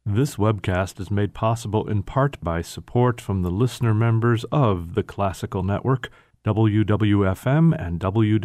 This webcast is made possible in part by support from the listener members of the Classical Network, WWFM and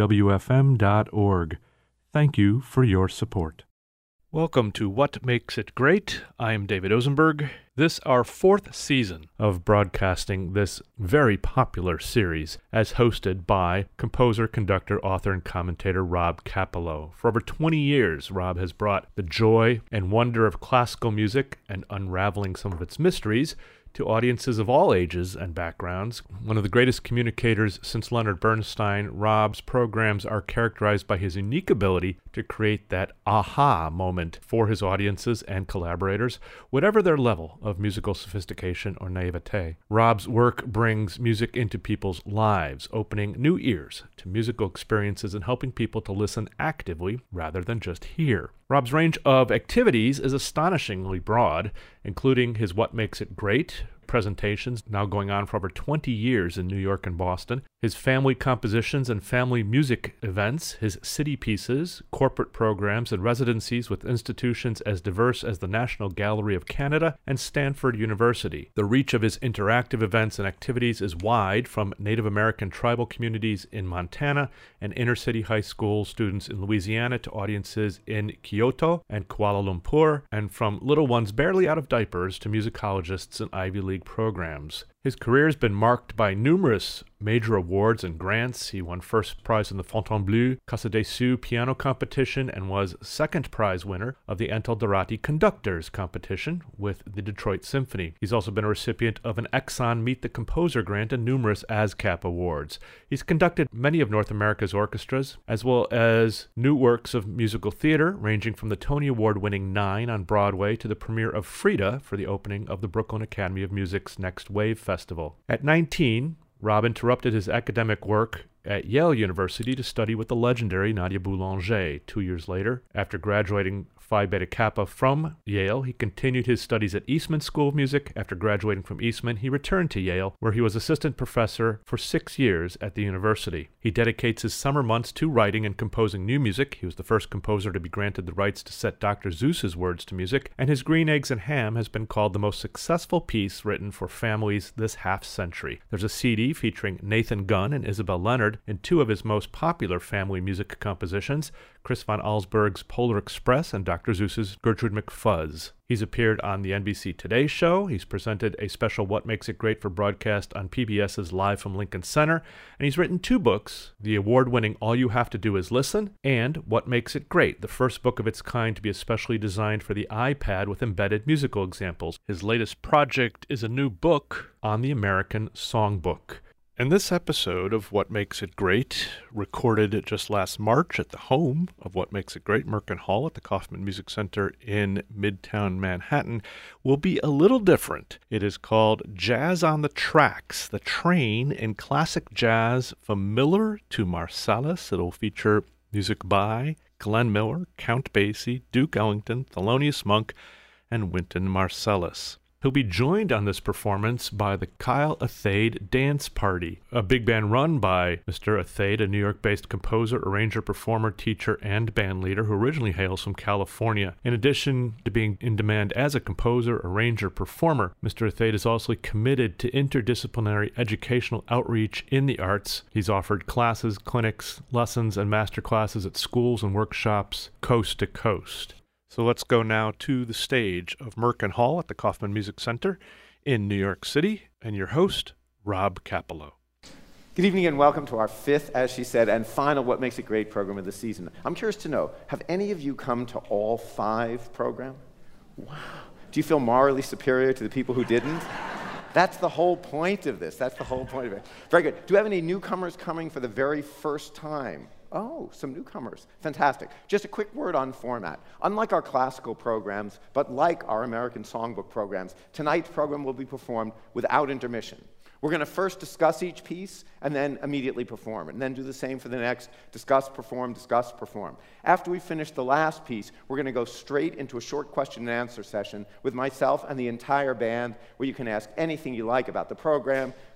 WWFM.org. Thank you for your support. Welcome to What Makes It Great. I'm David Ozenberg. This our fourth season of broadcasting this very popular series as hosted by composer, conductor, author, and commentator Rob Kappelow. For over 20 years, Rob has brought the joy and wonder of classical music and unraveling some of its mysteries to audiences of all ages and backgrounds. One of the greatest communicators since Leonard Bernstein, Rob's programs are characterized by his unique ability to create that aha moment for his audiences and collaborators, whatever their level of musical sophistication or naivete. Rob's work brings music into people's lives, opening new ears to musical experiences and helping people to listen actively rather than just hear. Rob's range of activities is astonishingly broad, including his What Makes It Great presentations, now going on for over 20 years in New York and Boston, his family compositions and family music events, his city pieces, corporate programs, and residencies with institutions as diverse as the National Gallery of Canada and Stanford University. The reach of his interactive events and activities is wide, from Native American tribal communities in Montana and inner-city high school students in Louisiana to audiences in Kyoto and Kuala Lumpur, and from little ones barely out of diapers to musicologists and Ivy League programs. His career has been marked by numerous major awards and grants. He won first prize in the Fontainebleau Casa des Sioux piano competition and was second prize winner of the Antal Dorati Conductors competition with the Detroit Symphony. He's also been a recipient of an Exxon Meet the Composer grant and numerous ASCAP awards. He's conducted many of North America's orchestras, as well as new works of musical theater, ranging from the Tony Award-winning Nine on Broadway to the premiere of Frida for the opening of the Brooklyn Academy of Music's Next Wave Festival. At 19, Rob interrupted his academic work at Yale University to study with the legendary Nadia Boulanger. 2 years later, after graduating Phi Beta Kappa from Yale, he continued his studies at Eastman School of Music. After graduating from Eastman, he returned to Yale, where he was assistant professor for 6 years at the university. He dedicates his summer months to writing and composing new music. He was the first composer to be granted the rights to set Dr. Seuss's words to music, and his Green Eggs and Ham has been called the most successful piece written for families this half-century. There's a CD featuring Nathan Gunn and Isabel Leonard in two of his most popular family music compositions, Chris von Allsburg's Polar Express and Dr. Seuss's Gertrude McFuzz. He's appeared on the NBC Today Show. He's presented a special What Makes It Great for broadcast on PBS's Live from Lincoln Center. And he's written two books, the award-winning All You Have to Do Is Listen and What Makes It Great, the first book of its kind to be especially designed for the iPad with embedded musical examples. His latest project is a new book on the American Songbook. In this episode of What Makes It Great, recorded just last March at the home of What Makes It Great, Merkin Hall at the Kaufman Music Center in Midtown Manhattan, will be a little different. It is called Jazz on the Tracks, the train in classic jazz from Miller to Marsalis. It'll feature music by Glenn Miller, Count Basie, Duke Ellington, Thelonious Monk, and Wynton Marsalis. He'll be joined on this performance by the Kyle Athade Dance Party, a big band run by Mr. Athade, a New York-based composer, arranger, performer, teacher, and bandleader who originally hails from California. In addition to being in demand as a composer, arranger, performer, Mr. Athade is also committed to interdisciplinary educational outreach in the arts. He's offered classes, clinics, lessons, and master classes at schools and workshops coast to coast. So let's go now to the stage of Merkin Hall at the Kaufman Music Center in New York City, and your host, Rob Kappelow. Good evening and welcome to our fifth, as she said, and final What Makes It Great program of the season. I'm curious to know, have any of you come to all 5 programs? Wow. Do you feel morally superior to the people who didn't? That's the whole point of this. That's the whole point of it. Very good. Do we have any newcomers coming for the very first time? Oh, some newcomers. Fantastic. Just a quick word on format. Unlike our classical programs, but like our American Songbook programs, tonight's program will be performed without intermission. We're going to first discuss each piece and then immediately perform it, and then do the same for the next, discuss, perform, discuss, perform. After we finish the last piece, we're going to go straight into a short question and answer session with myself and the entire band, where you can ask anything you like about the program,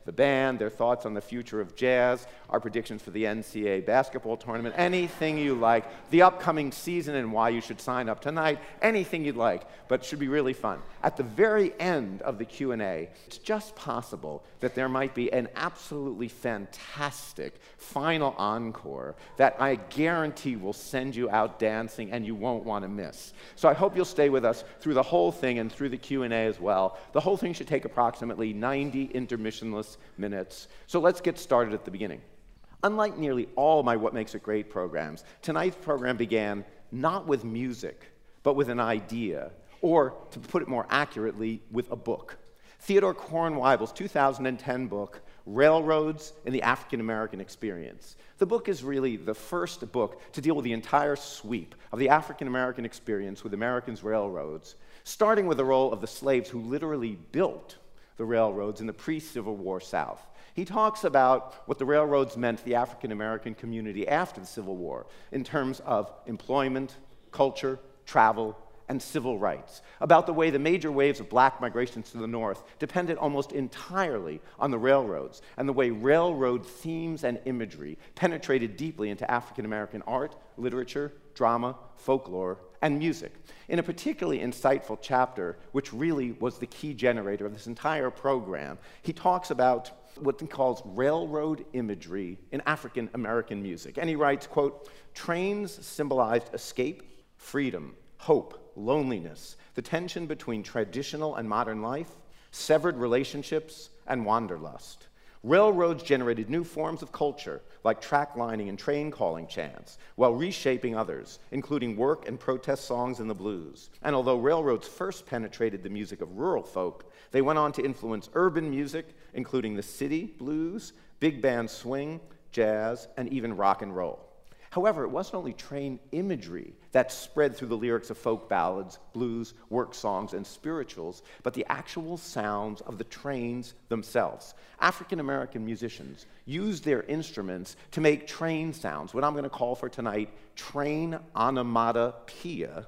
the band, their thoughts on the future of jazz, our predictions for the NCAA basketball tournament, anything you like, the upcoming season and why you should sign up tonight, anything you'd like, but it should be really fun. At the very end of the Q&A, it's just possible that there might be an absolutely fantastic final encore that I guarantee will send you out dancing and you won't want to miss. So I hope you'll stay with us through the whole thing and through the Q&A as well. The whole thing should take approximately 90 intermissionless minutes. So let's get started at the beginning. Unlike nearly all my What Makes It Great programs, tonight's program began not with music, but with an idea, or to put it more accurately, with a book. Theodore Kornweibel's 2010 book, Railroads in the African American Experience. The book is really the first book to deal with the entire sweep of the African American experience with Americans' railroads, starting with the role of the slaves who literally built the railroads in the pre-Civil War South. He talks about what the railroads meant to the African American community after the Civil War in terms of employment, culture, travel, and civil rights, about the way the major waves of black migrations to the north depended almost entirely on the railroads, and the way railroad themes and imagery penetrated deeply into African American art, literature, drama, folklore, and music. In a particularly insightful chapter, which really was the key generator of this entire program, he talks about what he calls railroad imagery in African American music. And he writes, quote, "Trains symbolized escape, freedom, hope, loneliness, the tension between traditional and modern life, severed relationships, and wanderlust. Railroads generated new forms of culture, like track lining and train calling chants, while reshaping others, including work and protest songs and the blues. And although railroads first penetrated the music of rural folk, they went on to influence urban music, including the city blues, big band swing, jazz, and even rock and roll. However, it wasn't only train imagery that spread through the lyrics of folk ballads, blues, work songs, and spirituals, but the actual sounds of the trains themselves. African American musicians used their instruments to make train sounds, what I'm going to call for tonight train onomatopoeia.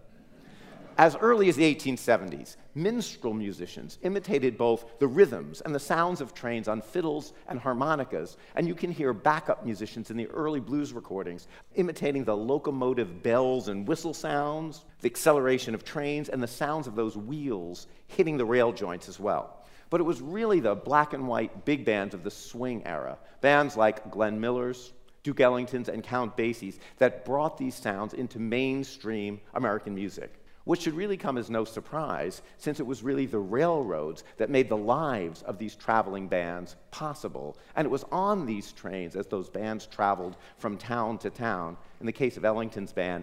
As early as the 1870s, minstrel musicians imitated both the rhythms and the sounds of trains on fiddles and harmonicas, and you can hear backup musicians in the early blues recordings imitating the locomotive bells and whistle sounds, the acceleration of trains, and the sounds of those wheels hitting the rail joints as well. But it was really the black and white big bands of the swing era, bands like Glenn Miller's, Duke Ellington's, and Count Basie's, that brought these sounds into mainstream American music. Which should really come as no surprise, since it was really the railroads that made the lives of these traveling bands possible. And it was on these trains, as those bands traveled from town to town, in the case of Ellington's band,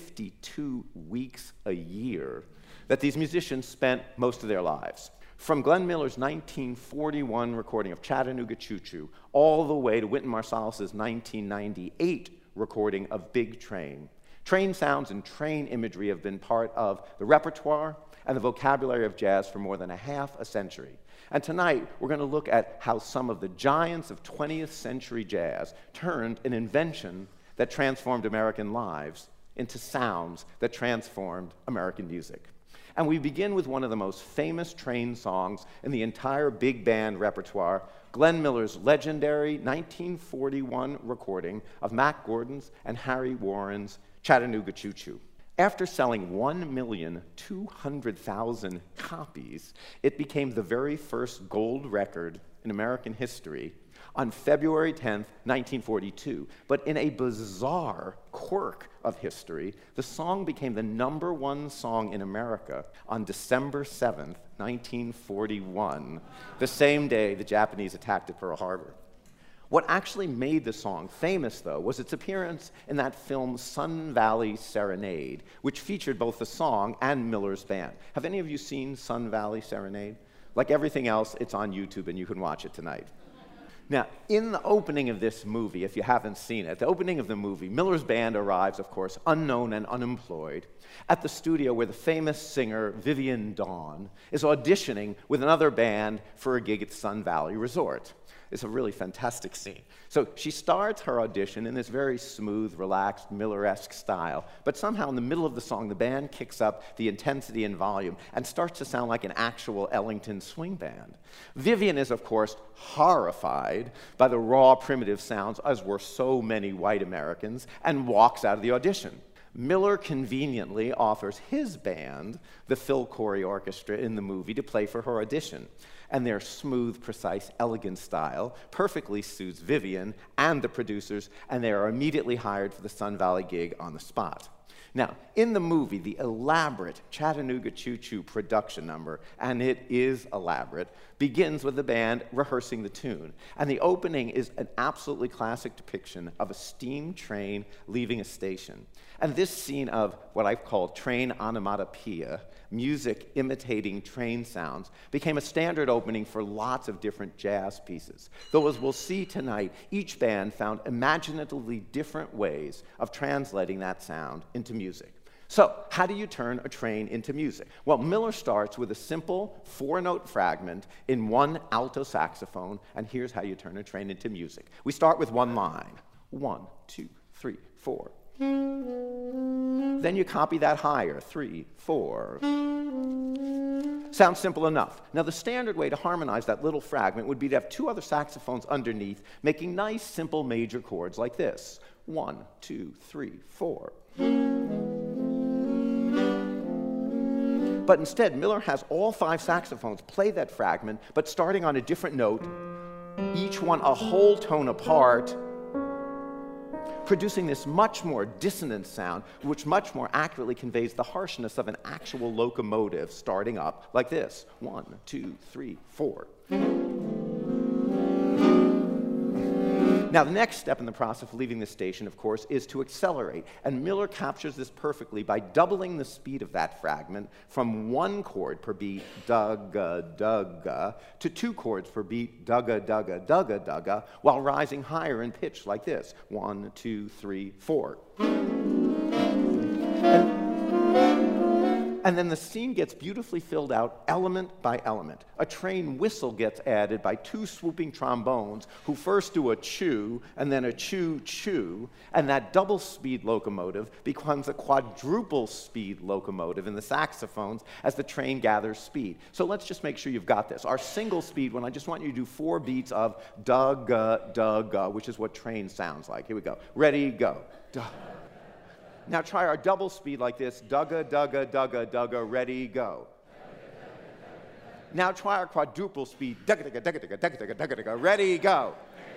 52 weeks a year, that these musicians spent most of their lives. From Glenn Miller's 1941 recording of Chattanooga Choo Choo, all the way to Wynton Marsalis's 1998 recording of Big Train. Train sounds and train imagery have been part of the repertoire and the vocabulary of jazz for more than a half a century. And tonight, we're going to look at how some of the giants of 20th century jazz turned an invention that transformed American lives into sounds that transformed American music. And we begin with one of the most famous train songs in the entire big band repertoire, Glenn Miller's legendary 1941 recording of Mack Gordon's and Harry Warren's Chattanooga Choo Choo. After selling 1,200,000 copies, it became the very first gold record in American history on February 10th, 1942. But in a bizarre quirk of history, the song became the #1 song in America on December 7th, 1941, the same day the Japanese attacked at Pearl Harbor. What actually made the song famous, though, was its appearance in that film Sun Valley Serenade, which featured both the song and Miller's band. Have any of you seen Sun Valley Serenade? Like everything else, it's on YouTube and you can watch it tonight. Now, in the opening of this movie, if you haven't seen it, the opening of the movie, Miller's band arrives, of course, unknown and unemployed, at the studio where the famous singer Vivian Dawn is auditioning with another band for a gig at Sun Valley Resort. It's a really fantastic scene. So she starts her audition in this very smooth, relaxed, Miller-esque style, but somehow in the middle of the song, the band kicks up the intensity and volume and starts to sound like an actual Ellington swing band. Vivian is, of course, horrified by the raw, primitive sounds, as were so many white Americans, and walks out of the audition. Miller conveniently offers his band, the Phil Corey Orchestra, in the movie to play for her audition. And their smooth, precise, elegant style perfectly suits Vivian and the producers, and they are immediately hired for the Sun Valley gig on the spot. Now, in the movie, the elaborate Chattanooga Choo Choo production number, and it is elaborate, begins with the band rehearsing the tune. And the opening is an absolutely classic depiction of a steam train leaving a station. And this scene of what I've called train onomatopoeia, music imitating train sounds, became a standard opening for lots of different jazz pieces. Though, as we'll see tonight, each band found imaginatively different ways of translating that sound into music. So, how do you turn a train into music? Well, Miller starts with a simple 4-note fragment in one alto saxophone, and here's how you turn a train into music. We start with one line. 1, 2, 3, 4. Then you copy that higher, 3, 4. Sounds simple enough. Now, the standard way to harmonize that little fragment would be to have 2 other saxophones underneath, making nice, simple major chords like this. 1, 2, 3, 4. But instead, Miller has all 5 saxophones play that fragment, but starting on a different note, each one a whole tone apart, producing this much more dissonant sound, which much more accurately conveys the harshness of an actual locomotive starting up like this. 1, 2, 3, 4. Now, the next step in the process of leaving the station, of course, is to accelerate. And Miller captures this perfectly by doubling the speed of that fragment from 1 chord per beat, dugga, dugga, to 2 chords per beat, dugga, dugga, dugga, dugga, while rising higher in pitch like this. 1, 2, 3, 4. And then the scene gets beautifully filled out element by element. A train whistle gets added by 2 swooping trombones who first do a chew and then a chew-chew, and that double-speed locomotive becomes a quadruple-speed locomotive in the saxophones as the train gathers speed. So let's just make sure you've got this. Our single speed one, I just want you to do 4 beats of dugga, dugga, which is what train sounds like. Here we go. Ready, go. Duh. Now try our double speed like this. Dugga, dugga, dugga, dugga, ready, go. Now try our quadruple speed. Dugga, dugga, dugga, dugga, dugga, dugga, dugga, dugga, ready, go.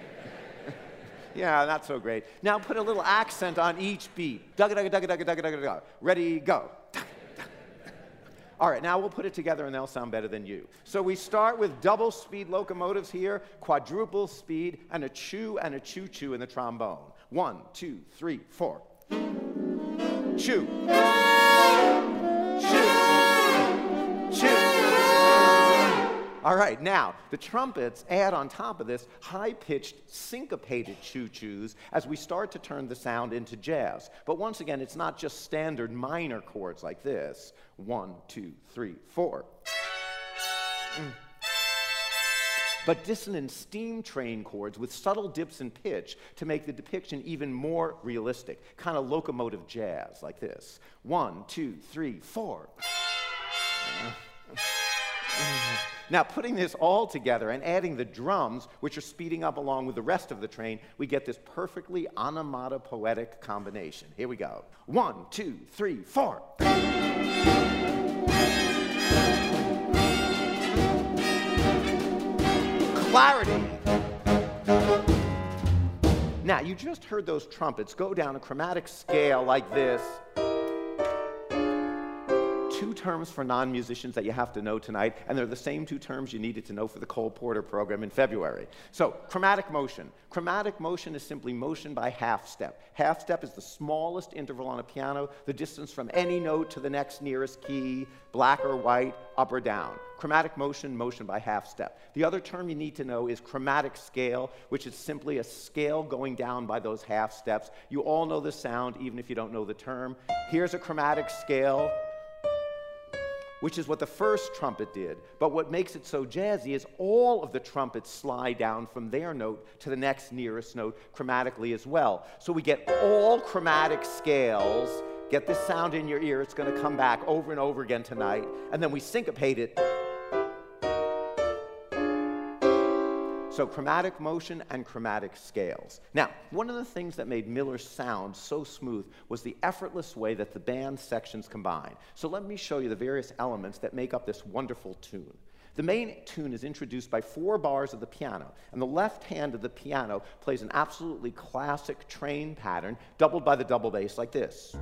Yeah, not so great. Now put a little accent on each beat. Dugga, dugga, dugga, dugga, dugga, dugga, dugga, ready, go. All right, now we'll put it together and they'll sound better than you. So we start with double speed locomotives here, quadruple speed, and a chew and a choo-choo in the trombone. 1, 2, 3, 4. Chew. Chew. Chew. All right, now, the trumpets add on top of this high-pitched, syncopated choo-choos as we start to turn the sound into jazz. But once again, it's not just standard minor chords like this. 1, 2, 3, 4. But dissonant steam train chords with subtle dips in pitch to make the depiction even more realistic, kind of locomotive jazz like this. 1, 2, 3, 4. Now, putting this all together and adding the drums, which are speeding up along with the rest of the train, we get this perfectly onomatopoetic combination. Here we go. 1, 2, 3, 4. Clarity. Now, you just heard those trumpets go down a chromatic scale like this. 2 terms for non-musicians that you have to know tonight, and they're the same 2 terms you needed to know for the Cole Porter program in February. So, chromatic motion. Chromatic motion is simply motion by half step. Half step is the smallest interval on a piano, the distance from any note to the next nearest key, black or white, up or down. Chromatic motion, motion by half step. The other term you need to know is chromatic scale, which is simply a scale going down by those half steps. You all know the sound, even if you don't know the term. Here's a chromatic scale. which is what the first trumpet did. But what makes it so jazzy is all of the trumpets slide down from their note to the next nearest note chromatically as well. So we get all chromatic scales. Get this sound in your ear. It's going to come back over and over again tonight. And then we syncopate it. So chromatic motion and chromatic scales. Now, one of the things that made Miller's sound so smooth was the effortless way that the band sections combine. So let me show you the various elements that make up this wonderful tune. The main tune is introduced by 4 bars of the piano, and the left hand of the piano plays an absolutely classic train pattern, doubled by the double bass like this.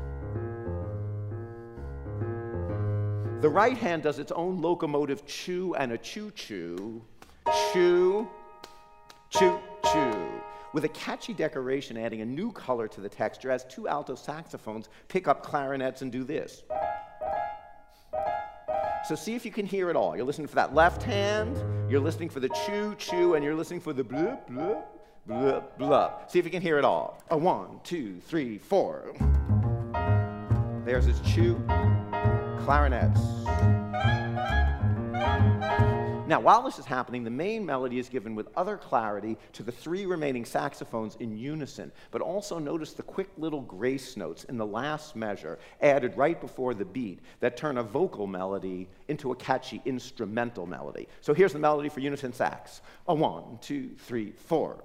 The right hand does its own locomotive chew and a choo-choo, choo, choo-choo, with a catchy decoration adding a new color to the texture as 2 alto saxophones pick up clarinets and do this. So see if you can hear it all. You're listening for that left hand, you're listening for the choo-choo, and you're listening for the blup, blup, blup, blup. See if you can hear it all. 1, 2, 3, 4. There's his chew, clarinets. Now, while this is happening, the main melody is given with other clarity to the 3 remaining saxophones in unison, but also notice the quick little grace notes in the last measure added right before the beat that turn a vocal melody into a catchy instrumental melody. So here's the melody for unison sax. 1, 2, 3, 4.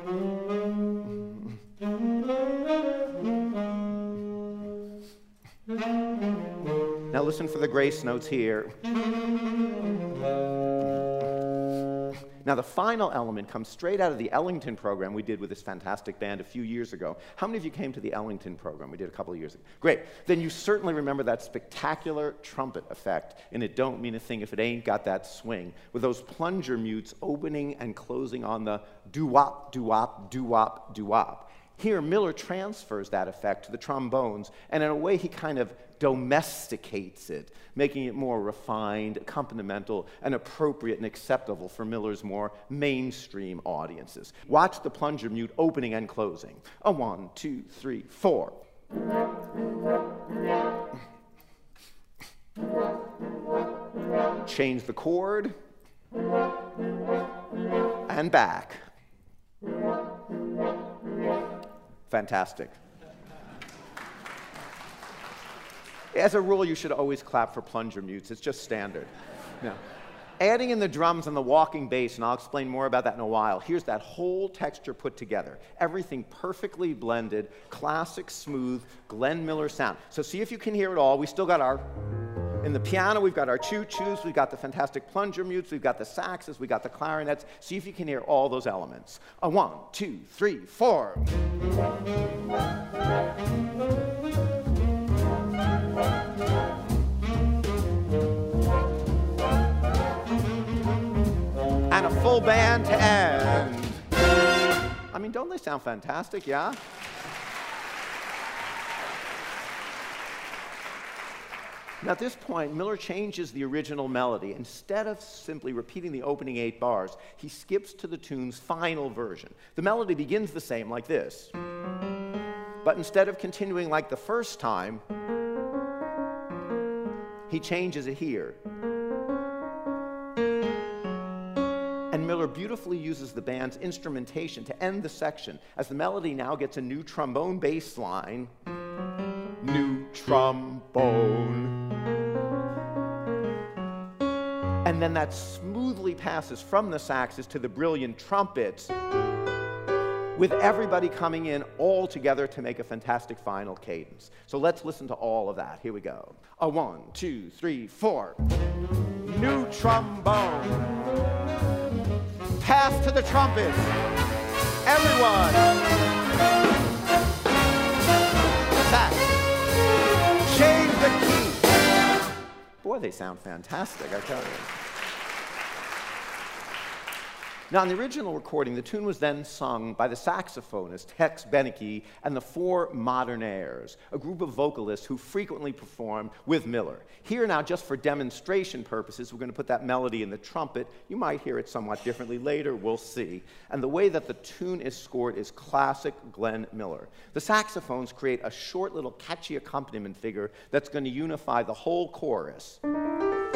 Now listen for the grace notes here. Now the final element comes straight out of the Ellington program we did with this fantastic band a few years ago. How many of you came to the Ellington program? We did a couple of years ago. Great. Then you certainly remember that spectacular trumpet effect in It Don't Mean a Thing If It Ain't Got That Swing, with those plunger mutes opening and closing on the doo-wop, doo-wop, doo-wop, doo-wop. Here, Miller transfers that effect to the trombones, and in a way he kind of domesticates it, making it more refined, accompanimental, and appropriate and acceptable for Miller's more mainstream audiences. Watch the plunger mute opening and closing. 1, 2, 3, 4. Change the chord, and back. Fantastic. As a rule, you should always clap for plunger mutes. It's just standard. Now, adding in the drums and the walking bass, and I'll explain more about that in a while, here's that whole texture put together. Everything perfectly blended, classic, smooth, Glenn Miller sound. So see if you can hear it all. We still got our... In the piano, we've got our choo-choos, we've got the fantastic plunger mutes, we've got the saxes, we've got the clarinets. See if you can hear all those elements. 1, 2, 3, 4. And a full band to end. I mean, don't they sound fantastic, yeah? Now, at this point, Miller changes the original melody. Instead of simply repeating the opening 8 bars, he skips to the tune's final version. The melody begins the same, like this. But instead of continuing like the first time, he changes it here. And Miller beautifully uses the band's instrumentation to end the section, as the melody now gets a new trombone bass line. New trombone. And then that smoothly passes from the saxes to the brilliant trumpets, with everybody coming in all together to make a fantastic final cadence. So let's listen to all of that. Here we go. 1, 2, 3, 4. New trombone. Pass to the trumpets. Everyone. Sax. Change the key. Boy, they sound fantastic, I tell you. Now, in the original recording, the tune was then sung by the saxophonist Tex Beneke and the 4 Modernaires, a group of vocalists who frequently performed with Miller. Here now, just for demonstration purposes, we're going to put that melody in the trumpet. You might hear it somewhat differently later, we'll see. And the way that the tune is scored is classic Glenn Miller. The saxophones create a short little catchy accompaniment figure that's going to unify the whole chorus.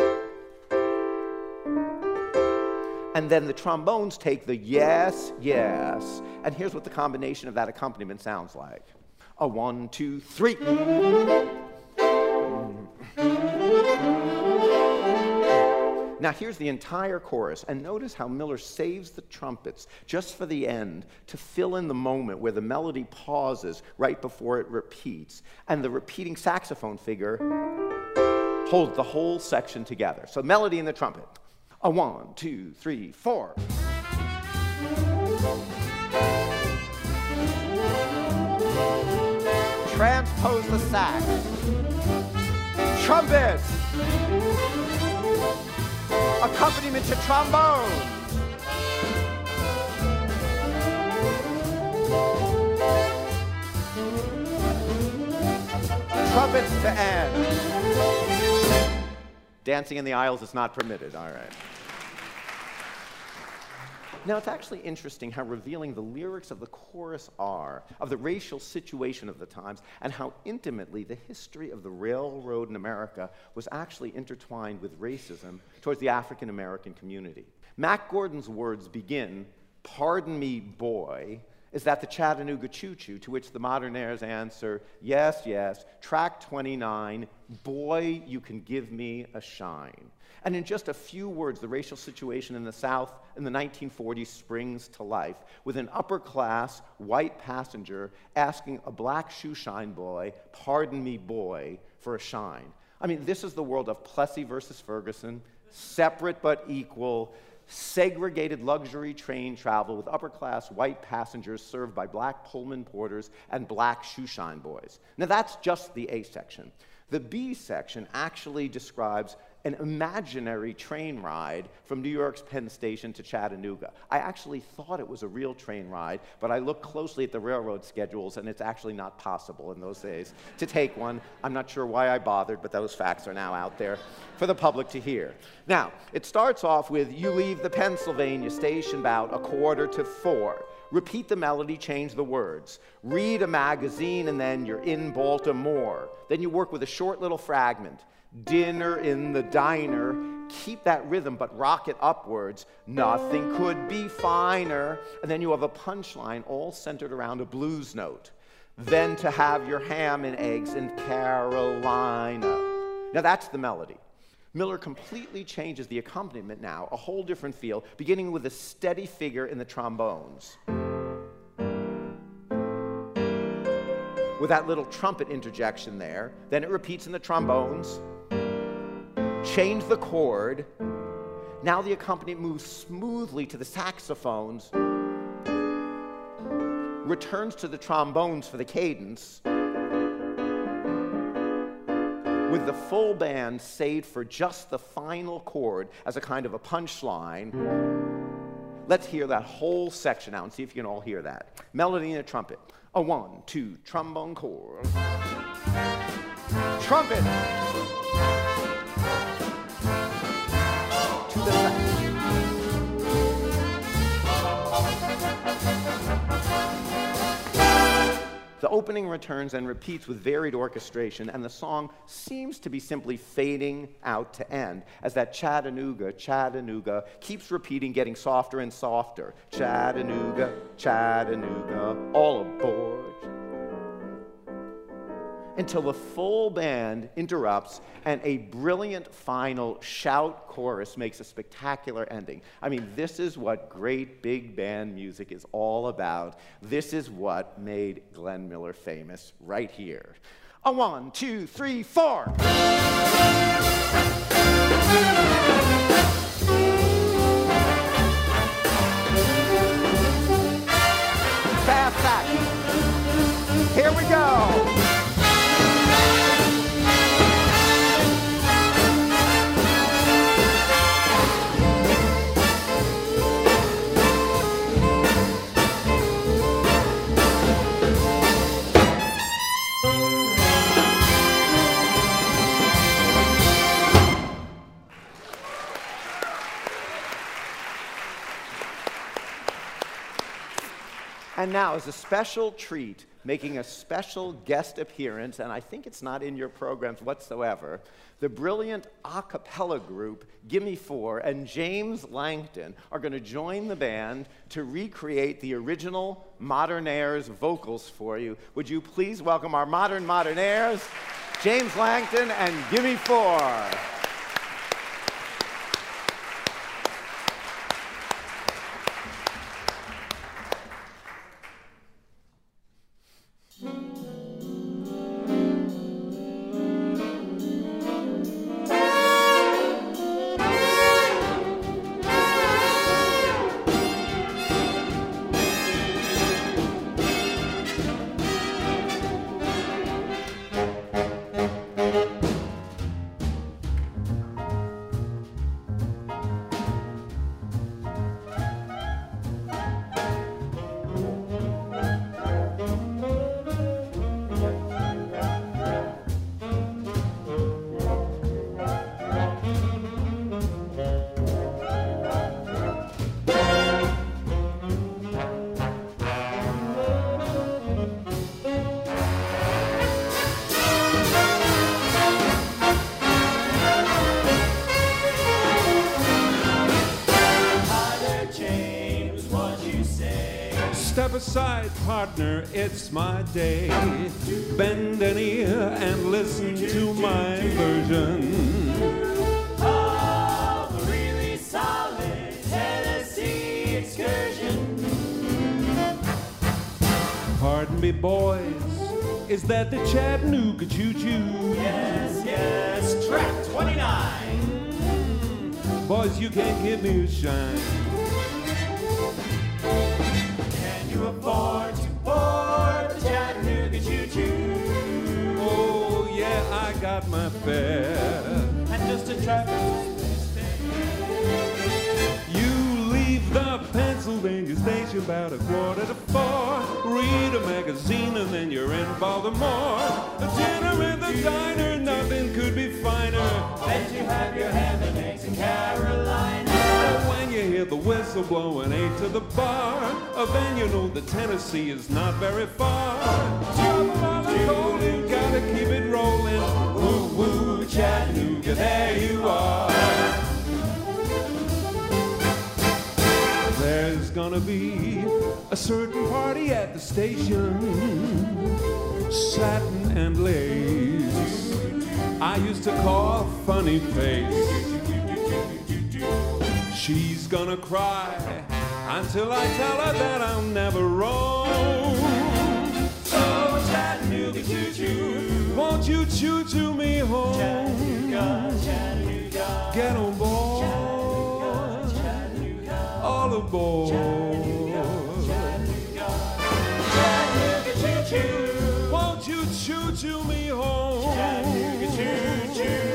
And then the trombones take the yes, yes. And here's what the combination of that accompaniment sounds like. A 1, 2, 3. Now here's the entire chorus, and notice how Miller saves the trumpets just for the end to fill in the moment where the melody pauses right before it repeats, and the repeating saxophone figure holds the whole section together. So melody and the trumpet. A 1, 2, 3, 4. Transpose the sax. Trumpet. Accompaniment to trombone. Trumpets to end. Dancing in the aisles is not permitted. All right. Now, it's actually interesting how revealing the lyrics of the chorus are of the racial situation of the times and how intimately the history of the railroad in America was actually intertwined with racism towards the African American community. Mack Gordon's words begin, "Pardon me, boy, is that the Chattanooga Choo-Choo?" To which the Modernaires answer, "Yes, yes, track 29, boy, you can give me a shine." And in just a few words, the racial situation in the South in the 1940s springs to life, with an upper-class white passenger asking a black shoeshine boy, "Pardon me, boy," for a shine. I mean, this is the world of Plessy versus Ferguson, separate but equal, segregated luxury train travel with upper-class white passengers served by black Pullman porters and black shoeshine boys. Now, that's just the A section. The B section actually describes an imaginary train ride from New York's Penn Station to Chattanooga. I actually thought it was a real train ride, but I looked closely at the railroad schedules, and it's actually not possible in those days to take one. I'm not sure why I bothered, but those facts are now out there for the public to hear. Now, it starts off with, "You leave the Pennsylvania station about 3:45. Repeat the melody, change the words. Read a magazine, and then you're in Baltimore." Then you work with a short little fragment. "Dinner in the diner." Keep that rhythm, but rock it upwards. "Nothing could be finer." And then you have a punchline all centered around a blues note. "Then to have your ham and eggs in Carolina." Now that's the melody. Miller completely changes the accompaniment now, a whole different feel, beginning with a steady figure in the trombones, with that little trumpet interjection there. Then it repeats in the trombones. Change the chord. Now the accompaniment moves smoothly to the saxophones, returns to the trombones for the cadence, with the full band saved for just the final chord as a kind of a punchline. Let's hear that whole section out and see if you can all hear that. Melody and a trumpet. A 1, 2, trombone chord. Trumpet. To the sax. The opening returns and repeats with varied orchestration, and the song seems to be simply fading out to end as that Chattanooga, Chattanooga keeps repeating, getting softer and softer. Chattanooga, Chattanooga, all aboard. Until the full band interrupts and a brilliant final shout chorus makes a spectacular ending. I mean, this is what great big band music is all about. This is what made Glenn Miller famous right here. A 1, 2, 3, 4. Fast sax. Here we go. And now, as a special treat, making a special guest appearance, and I think it's not in your programs whatsoever, the brilliant a cappella group Gimme 4 and James Langton are going to join the band to recreate the original Modernaires vocals for you. Would you please welcome our Modernaires, James Langton and Gimme 4. Step aside, partner, it's my day. Bend an ear and listen to my version of a really solid Tennessee excursion. Pardon me, boys, is that the Chattanooga choo-choo? Yes, yes, track 29. Boys, you can't give me a shine. Afford to board the Chattanooga choo-choo. Oh, yeah, I got my fare. And just a traffic. You leave the Pennsylvania station about 3:45. Read a magazine and then you're in Baltimore. A dinner in the diner, nothing could be finer than to have your ham and eggs in Carolina. When you hear the whistle blowing 8 to the bar, then you know that Tennessee is not very far. Trouble on the cold, you gotta keep it rolling. Woo woo, Chattanooga, there you are. There's gonna be a certain party at the station, satin and lace. I used to call Funny Face. She's gonna cry until I tell her that I'll never roam. So Chattanooga choo-choo, won't you choo-choo me home? Chattanooga, Chattanooga, get on board, Chattanooga, Chattanooga, all aboard. Chattanooga, Chattanooga, Chattanooga choo-choo, won't you choo-choo me home? Chattanooga choo-choo.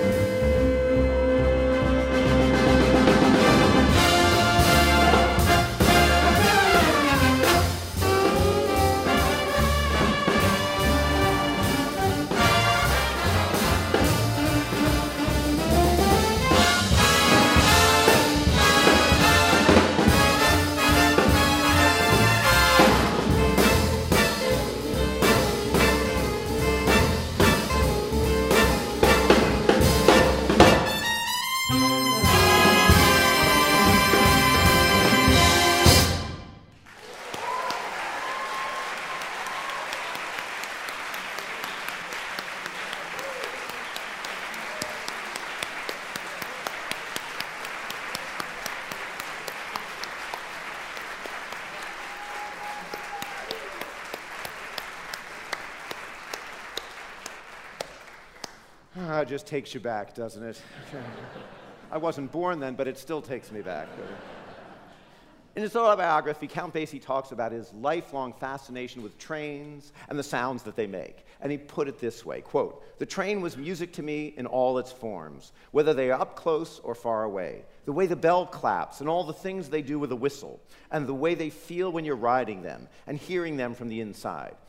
It just takes you back, doesn't it? I wasn't born then, but it still takes me back. In his autobiography, Count Basie talks about his lifelong fascination with trains and the sounds that they make. And he put it this way, quote, "The train was music to me in all its forms, whether they are up close or far away. The way the bell claps and all the things they do with a whistle, and the way they feel when you're riding them and hearing them from the inside.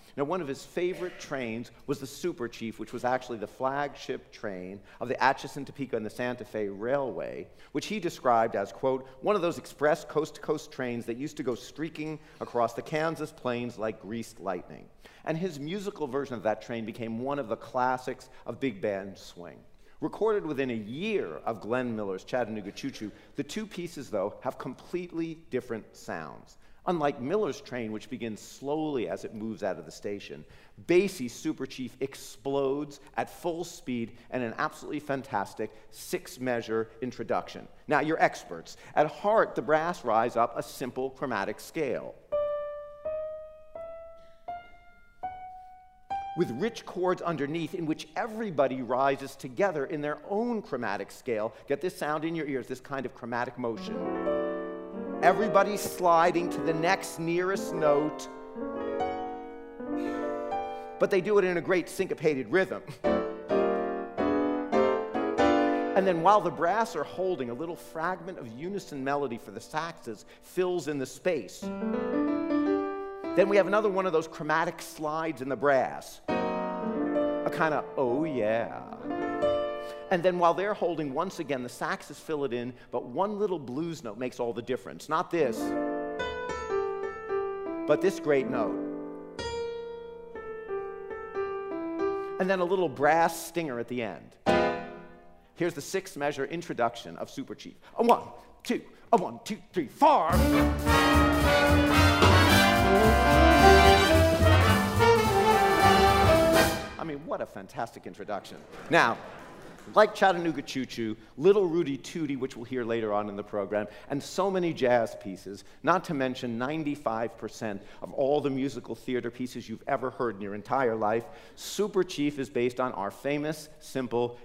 Now, one of his favorite trains was the Super Chief, which was actually the flagship train of the Atchison, Topeka, and the Santa Fe Railway, which he described as, quote, one of those express coast-to-coast trains that used to go streaking across the Kansas plains like greased lightning. And his musical version of that train became one of the classics of big band swing. Recorded within a year of Glenn Miller's Chattanooga Choo Choo, the two pieces, though, have completely different sounds. Unlike Miller's train, which begins slowly as it moves out of the station, Basie's Super Chief explodes at full speed and an absolutely fantastic 6-measure introduction. Now, you're experts. At heart, the brass rise up a simple chromatic scale, with rich chords underneath in which everybody rises together in their own chromatic scale. Get this sound in your ears, this kind of chromatic motion. Everybody's sliding to the next nearest note, but they do it in a great syncopated rhythm. And then while the brass are holding, a little fragment of unison melody for the saxes fills in the space. Then we have another one of those chromatic slides in the brass, a kind of, oh yeah. And then while they're holding, once again, the saxes fill it in, but one little blues note makes all the difference. Not this, but this great note. And then a little brass stinger at the end. Here's the 6-measure introduction of Super Chief. A 1, 2, a 1, 2, 3, 4. I mean, what a fantastic introduction. Now, like Chattanooga Choo Choo, Little Rudy Tooty, which we'll hear later on in the program, and so many jazz pieces, not to mention 95% of all the musical theater pieces you've ever heard in your entire life, Super Chief is based on our famous, simple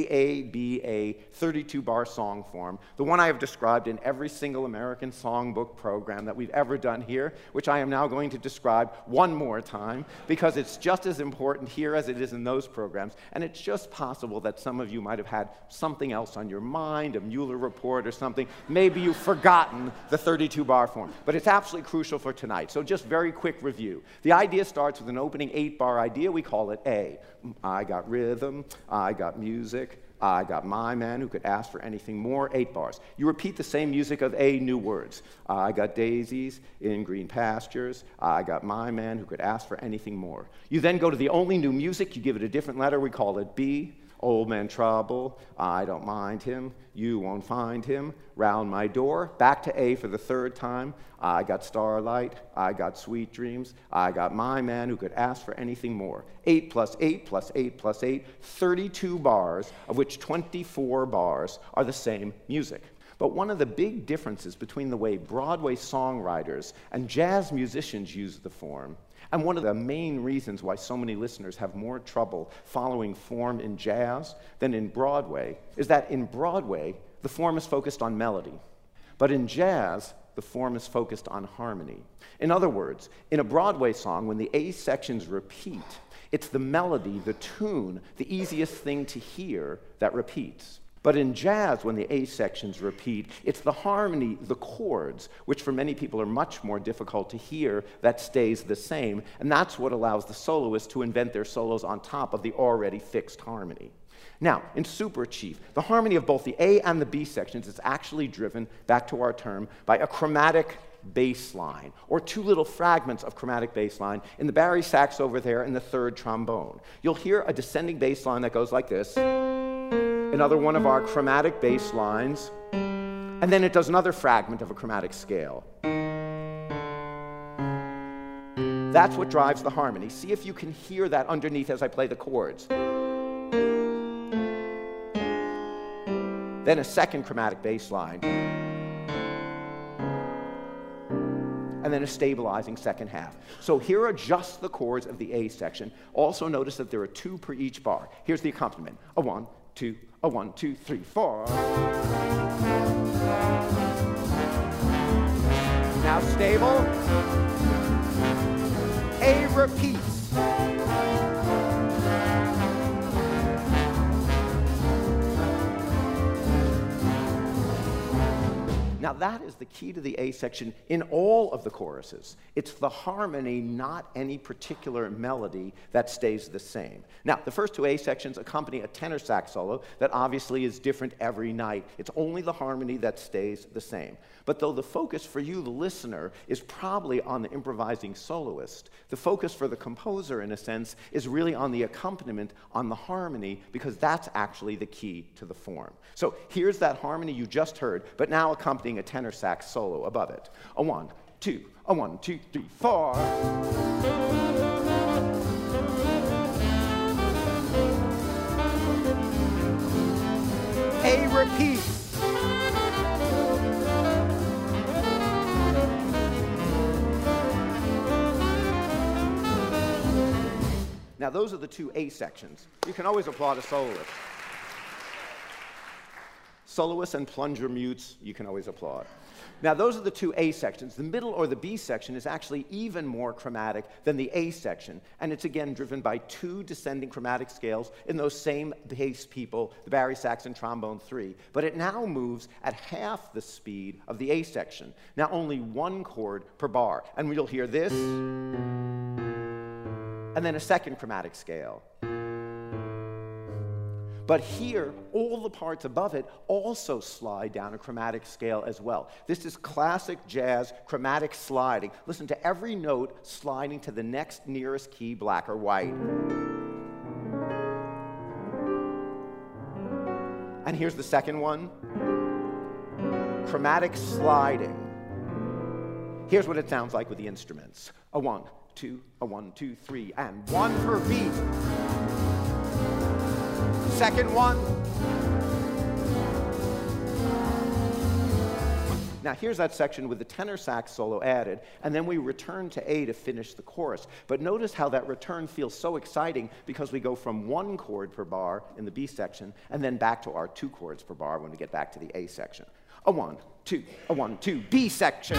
AABA 32-bar song form, the one I have described in every single American songbook program that we've ever done here, which I am now going to describe one more time, because it's just as important here as it is in those programs, and it's just possible that some of you might have had something else on your mind, a Mueller report or something. Maybe you've forgotten the 32-bar form, but it's absolutely crucial for tonight. So just very quick review. The idea starts with an opening 8-bar idea. We call it A. I got rhythm, I got music, I got my man who could ask for anything more, 8 bars. You repeat the same music of A, new words. I got daisies in green pastures. I got my man who could ask for anything more. You then go to the only new music. You give it a different letter. We call it B. Old man trouble, I don't mind him, you won't find him, round my door, back to A for the 3rd time, I got starlight, I got sweet dreams, I got my man who could ask for anything more. 8 plus 8 plus 8 plus 8, 32 bars, of which 24 bars are the same music. But one of the big differences between the way Broadway songwriters and jazz musicians use the form, and one of the main reasons why so many listeners have more trouble following form in jazz than in Broadway, is that in Broadway, the form is focused on melody. But in jazz, the form is focused on harmony. In other words, in a Broadway song, when the A sections repeat, it's the melody, the tune, the easiest thing to hear that repeats. But in jazz, when the A sections repeat, it's the harmony, the chords, which for many people are much more difficult to hear, that stays the same. And that's what allows the soloist to invent their solos on top of the already fixed harmony. Now, in Super Chief, the harmony of both the A and the B sections is actually driven, back to our term, by a chromatic bass line, or 2 little fragments of chromatic bass line in the bari sax over there and the 3rd trombone. You'll hear a descending bass line that goes like this, another one of our chromatic bass lines, and then it does another fragment of a chromatic scale. That's what drives the harmony. See if you can hear that underneath as I play the chords. Then a 2nd chromatic bass line, and then a stabilizing 2nd half. So here are just the chords of the A section. Also notice that there are 2 per each bar. Here's the accompaniment. A 1, 2, a 1, 2, 3, 4. Now stable. A repeats. Now that is the key to the A section in all of the choruses. It's the harmony, not any particular melody, that stays the same. Now, the first two A sections accompany a tenor sax solo that obviously is different every night. It's only the harmony that stays the same. But though the focus for you, the listener, is probably on the improvising soloist, the focus for the composer, in a sense, is really on the accompaniment, on the harmony, because that's actually the key to the form. So here's that harmony you just heard, but now accompanying a tenor sax solo above it. A 1, 2, a 1, 2, 3, 4. A repeat. Now those are the two A sections. You can always applaud a soloist. Soloists and plunger mutes, you can always applaud. Now those are the two A sections. The middle, or the B section, is actually even more chromatic than the A section, and it's again driven by two descending chromatic scales in those same bass people, the bari sax and trombone 3. But it now moves at half the speed of the A section. Now only one chord per bar, and you'll hear this, and then a second chromatic scale. But here, all the parts above it also slide down a chromatic scale as well. This is classic jazz chromatic sliding. Listen to every note sliding to the next nearest key, black or white. And here's the second one. Chromatic sliding. Here's what it sounds like with the instruments. A 1, 2, a 1, 2, 3, and 1 per beat. Second one. Now here's that section with the tenor sax solo added, and then we return to A to finish the chorus. But notice how that return feels so exciting, because we go from 1 chord per bar in the B section, and then back to our 2 chords per bar when we get back to the A section. A 1, 2, a 1, 2, B section.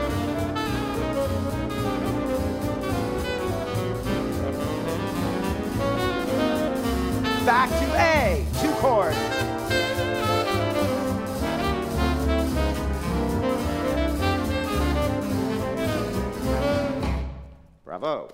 Back to A, 2 chords. Bravo.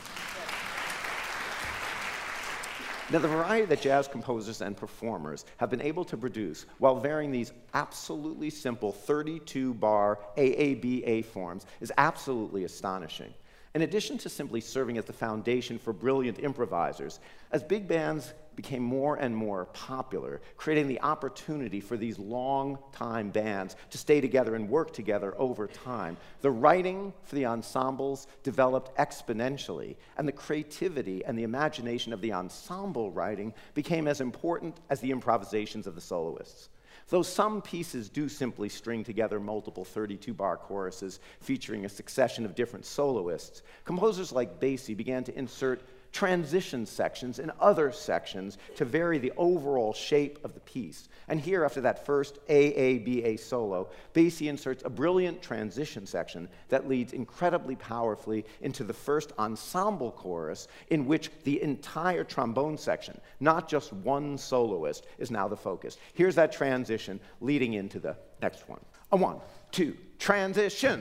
Now, the variety that jazz composers and performers have been able to produce while varying these absolutely simple 32-bar AABA forms is absolutely astonishing. In addition to simply serving as the foundation for brilliant improvisers, as big bands became more and more popular, creating the opportunity for these long-time bands to stay together and work together over time, the writing for the ensembles developed exponentially, and the creativity and the imagination of the ensemble writing became as important as the improvisations of the soloists. Though some pieces do simply string together multiple 32-bar choruses featuring a succession of different soloists, composers like Basie began to insert transition sections in other sections to vary the overall shape of the piece. And here, after that first AABA solo, Basie inserts a brilliant transition section that leads incredibly powerfully into the first ensemble chorus, in which the entire trombone section, not just one soloist, is now the focus. Here's that transition leading into the next one. A 1, 2, transition.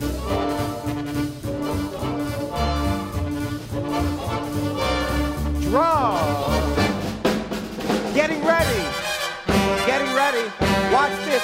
Drum. Getting ready. Getting ready. Watch this.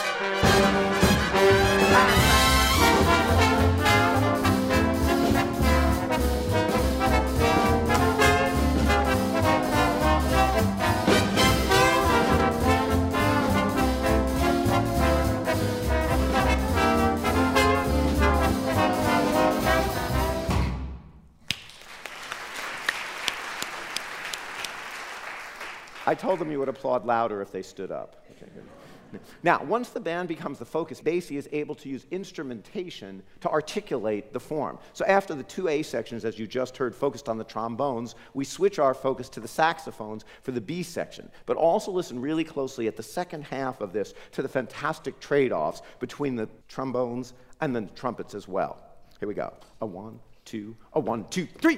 I told them you would applaud louder if they stood up. Okay, good. Now, once the band becomes the focus, Basie is able to use instrumentation to articulate the form. So after the 2 A sections, as you just heard, focused on the trombones, we switch our focus to the saxophones for the B section. But also listen really closely at the second half of this to the fantastic trade-offs between the trombones and the trumpets as well. Here we go. A 1, 2, a 1, 2, 3.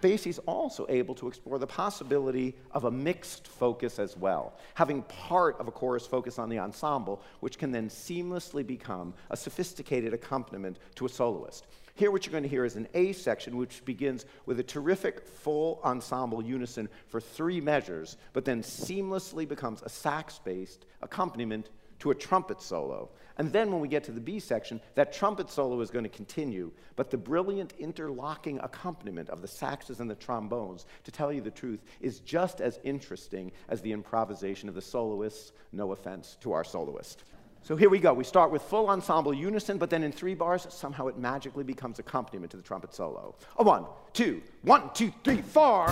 Basie's also able to explore the possibility of a mixed focus as well, having part of a chorus focus on the ensemble, which can then seamlessly become a sophisticated accompaniment to a soloist. Here what you're going to hear is an A section which begins with a terrific full ensemble unison for 3 measures, but then seamlessly becomes a sax-based accompaniment to a trumpet solo. And then when we get to the B section, that trumpet solo is going to continue, but the brilliant interlocking accompaniment of the saxes and the trombones, to tell you the truth, is just as interesting as the improvisation of the soloists, no offense to our soloist. So here we go. We start with full ensemble unison, but then in 3 bars, somehow it magically becomes accompaniment to the trumpet solo. A 1, 2, 1, 2, 3, 4.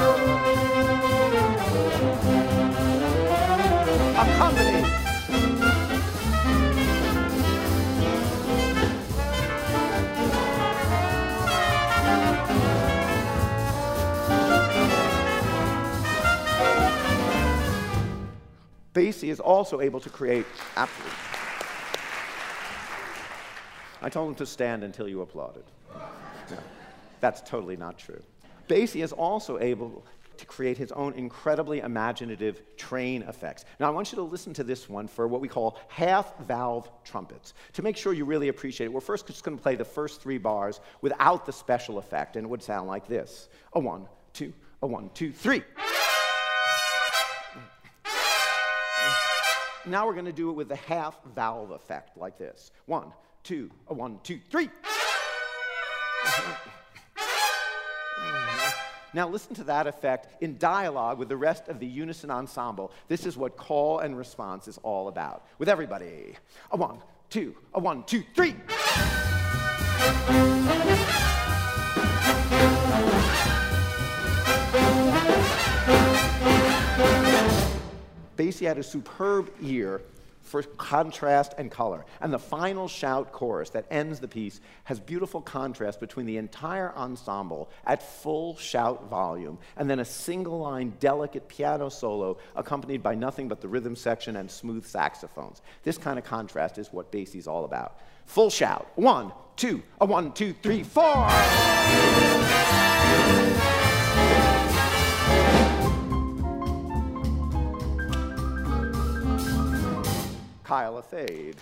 Accompany. Basie is also able to create, absolutely. I told him to stand until you applauded. No, that's totally not true. Basie is also able to create his own incredibly imaginative train effects. Now, I want you to listen to this one for what we call half-valve trumpets. To make sure you really appreciate it, we're first just going to play the first 3 bars without the special effect, and it would sound like this. A 1, 2, a 1, 2, 3. Now we're going to do it with the half-valve effect, like this. 1, 2, a 1, 2, 3. Now listen to that effect in dialogue with the rest of the unison ensemble. This is what call and response is all about. With everybody. A 1, 2, a 1, 2, 3. Basie had a superb ear for contrast and color. And the final shout chorus that ends the piece has beautiful contrast between the entire ensemble at full shout volume and then a single-line delicate piano solo accompanied by nothing but the rhythm section and smooth saxophones. This kind of contrast is what Basie's all about. Full shout. 1, 2, a 1, 2, 3, 4. Kyle a fade.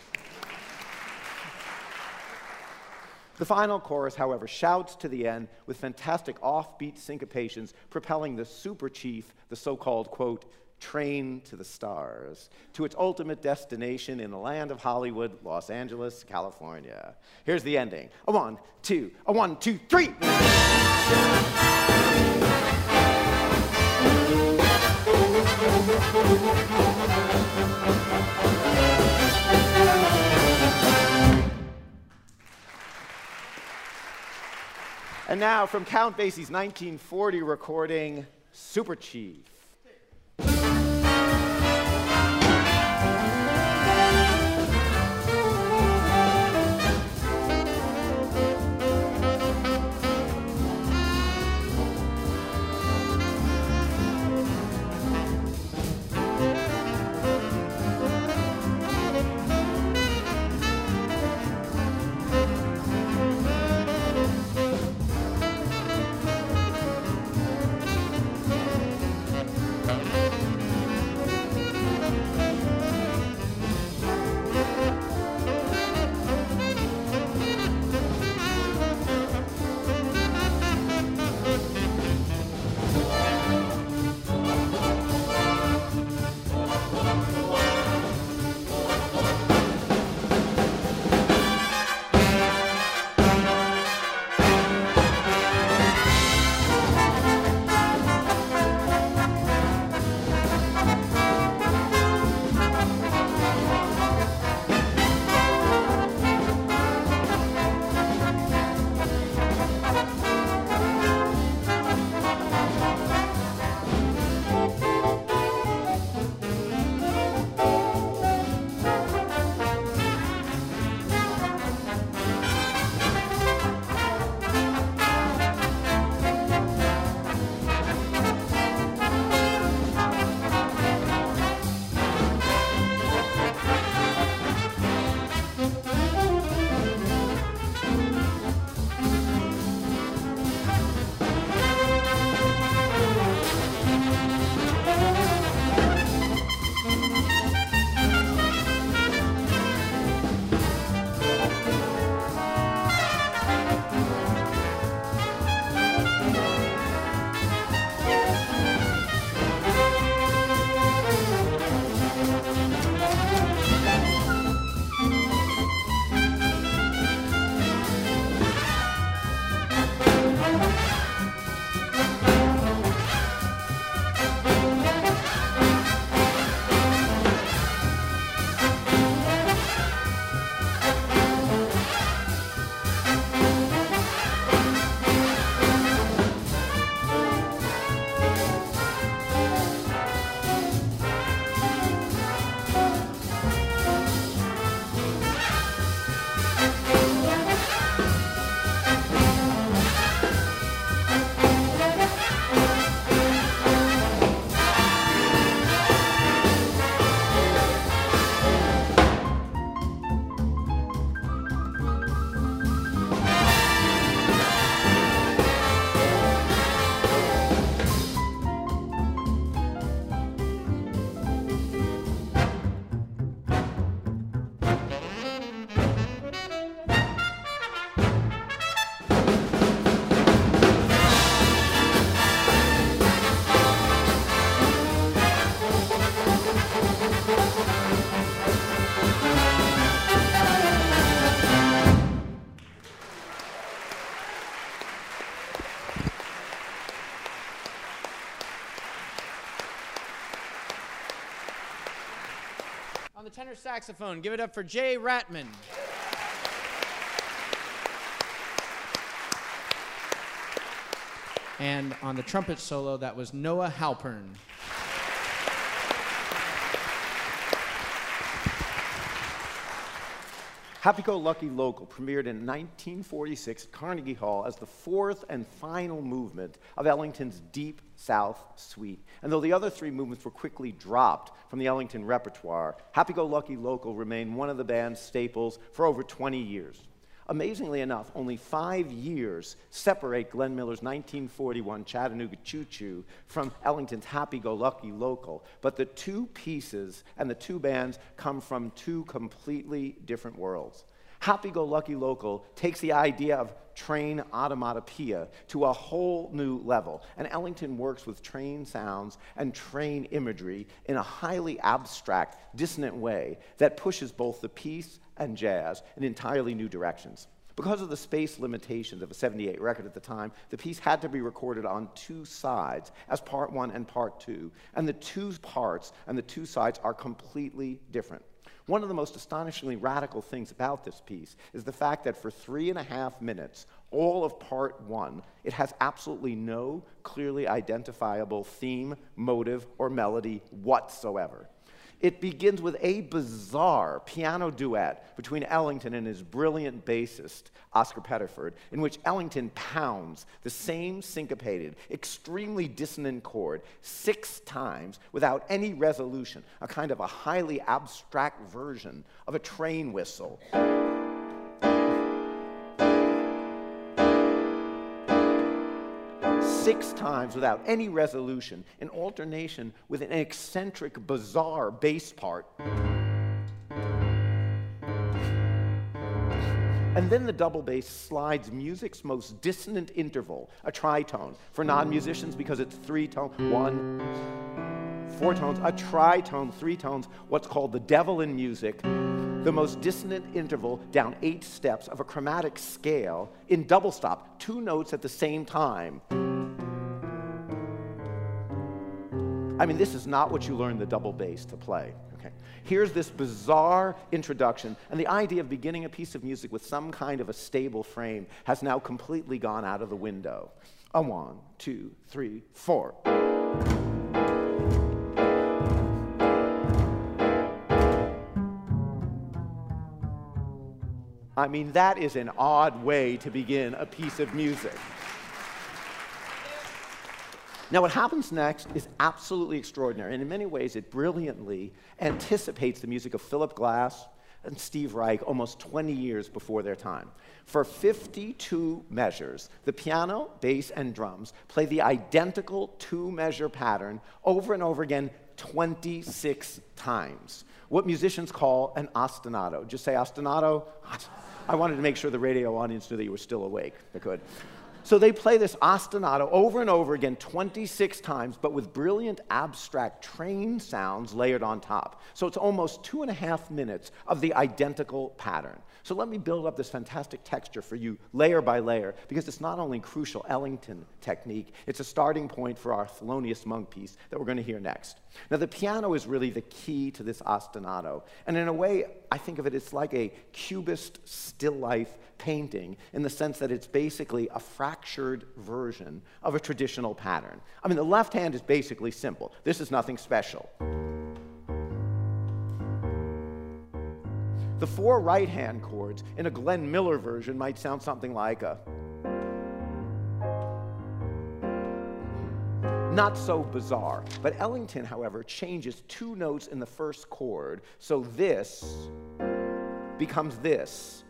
The final chorus, however, shouts to the end with fantastic offbeat syncopations, propelling the super chief, the so-called, quote, train to the stars, to its ultimate destination in the land of Hollywood, Los Angeles, California. Here's the ending. A 1, 2, a 1, 2, 3. And now from Count Basie's 1940 recording, Super Chief. the tenor saxophone, give it up for Jay Ratman. And on the trumpet solo, that was Noah Halpern. Happy-Go-Lucky Local premiered in 1946 at Carnegie Hall as the fourth and final movement of Ellington's Deep South Suite. And though the other three movements were quickly dropped from the Ellington repertoire, Happy-Go-Lucky Local remained one of the band's staples for over 20 years. Amazingly enough, only 5 years separate Glenn Miller's 1941 Chattanooga Choo Choo from Ellington's Happy-Go-Lucky Local, but the two pieces and the two bands come from two completely different worlds. Happy-Go-Lucky Local takes the idea of train automatopoeia to a whole new level, and Ellington works with train sounds and train imagery in a highly abstract, dissonant way that pushes both the piece and jazz in entirely new directions. Because of the space limitations of a 78 record at the time, the piece had to be recorded on two sides as part one and part two, and the two parts and the two sides are completely different. One of the most astonishingly radical things about this piece is the fact that for 3.5 minutes, all of part one, it has absolutely no clearly identifiable theme, motive, or melody whatsoever. It begins with a bizarre piano duet between Ellington and his brilliant bassist, Oscar Pettiford, in which Ellington pounds the same syncopated, extremely dissonant chord 6 times without any resolution, a kind of a highly abstract version of a train whistle. 6 times without any resolution, in alternation with an eccentric, bizarre bass part. And then the double bass slides music's most dissonant interval, a tritone. For non-musicians, because it's 3-tone, 1, 4 tones, a tritone, 3 tones, what's called the devil in music, the most dissonant interval down 8 steps of a chromatic scale in double stop, 2 notes at the same time. I mean, this is not what you learn the double bass to play. Okay. Here's this bizarre introduction, and the idea of beginning a piece of music with some kind of a stable frame has now completely gone out of the window. A 1, 2, 3, 4. I mean, that is an odd way to begin a piece of music. Now, what happens next is absolutely extraordinary, and in many ways it brilliantly anticipates the music of Philip Glass and Steve Reich almost 20 years before their time. For 52 measures, the piano, bass, and drums play the identical 2-measure pattern over and over again 26 times, what musicians call an ostinato. Just say ostinato. I wanted to make sure the radio audience knew that you were still awake. They could. So they play this ostinato over and over again 26 times, but with brilliant abstract train sounds layered on top. So it's almost 2.5 minutes of the identical pattern. So let me build up this fantastic texture for you layer by layer, because it's not only crucial Ellington technique, it's a starting point for our Thelonious Monk piece that we're going to hear next. Now, the piano is really the key to this ostinato, and in a way, I think of it as like a cubist still life painting, in the sense that it's basically a fractured version of a traditional pattern. I mean, the left hand is basically simple. This is nothing special. The 4 right-hand chords in a Glenn Miller version might sound something like a... Not so bizarre. But Ellington, however, changes 2 notes in the first chord, so this becomes this.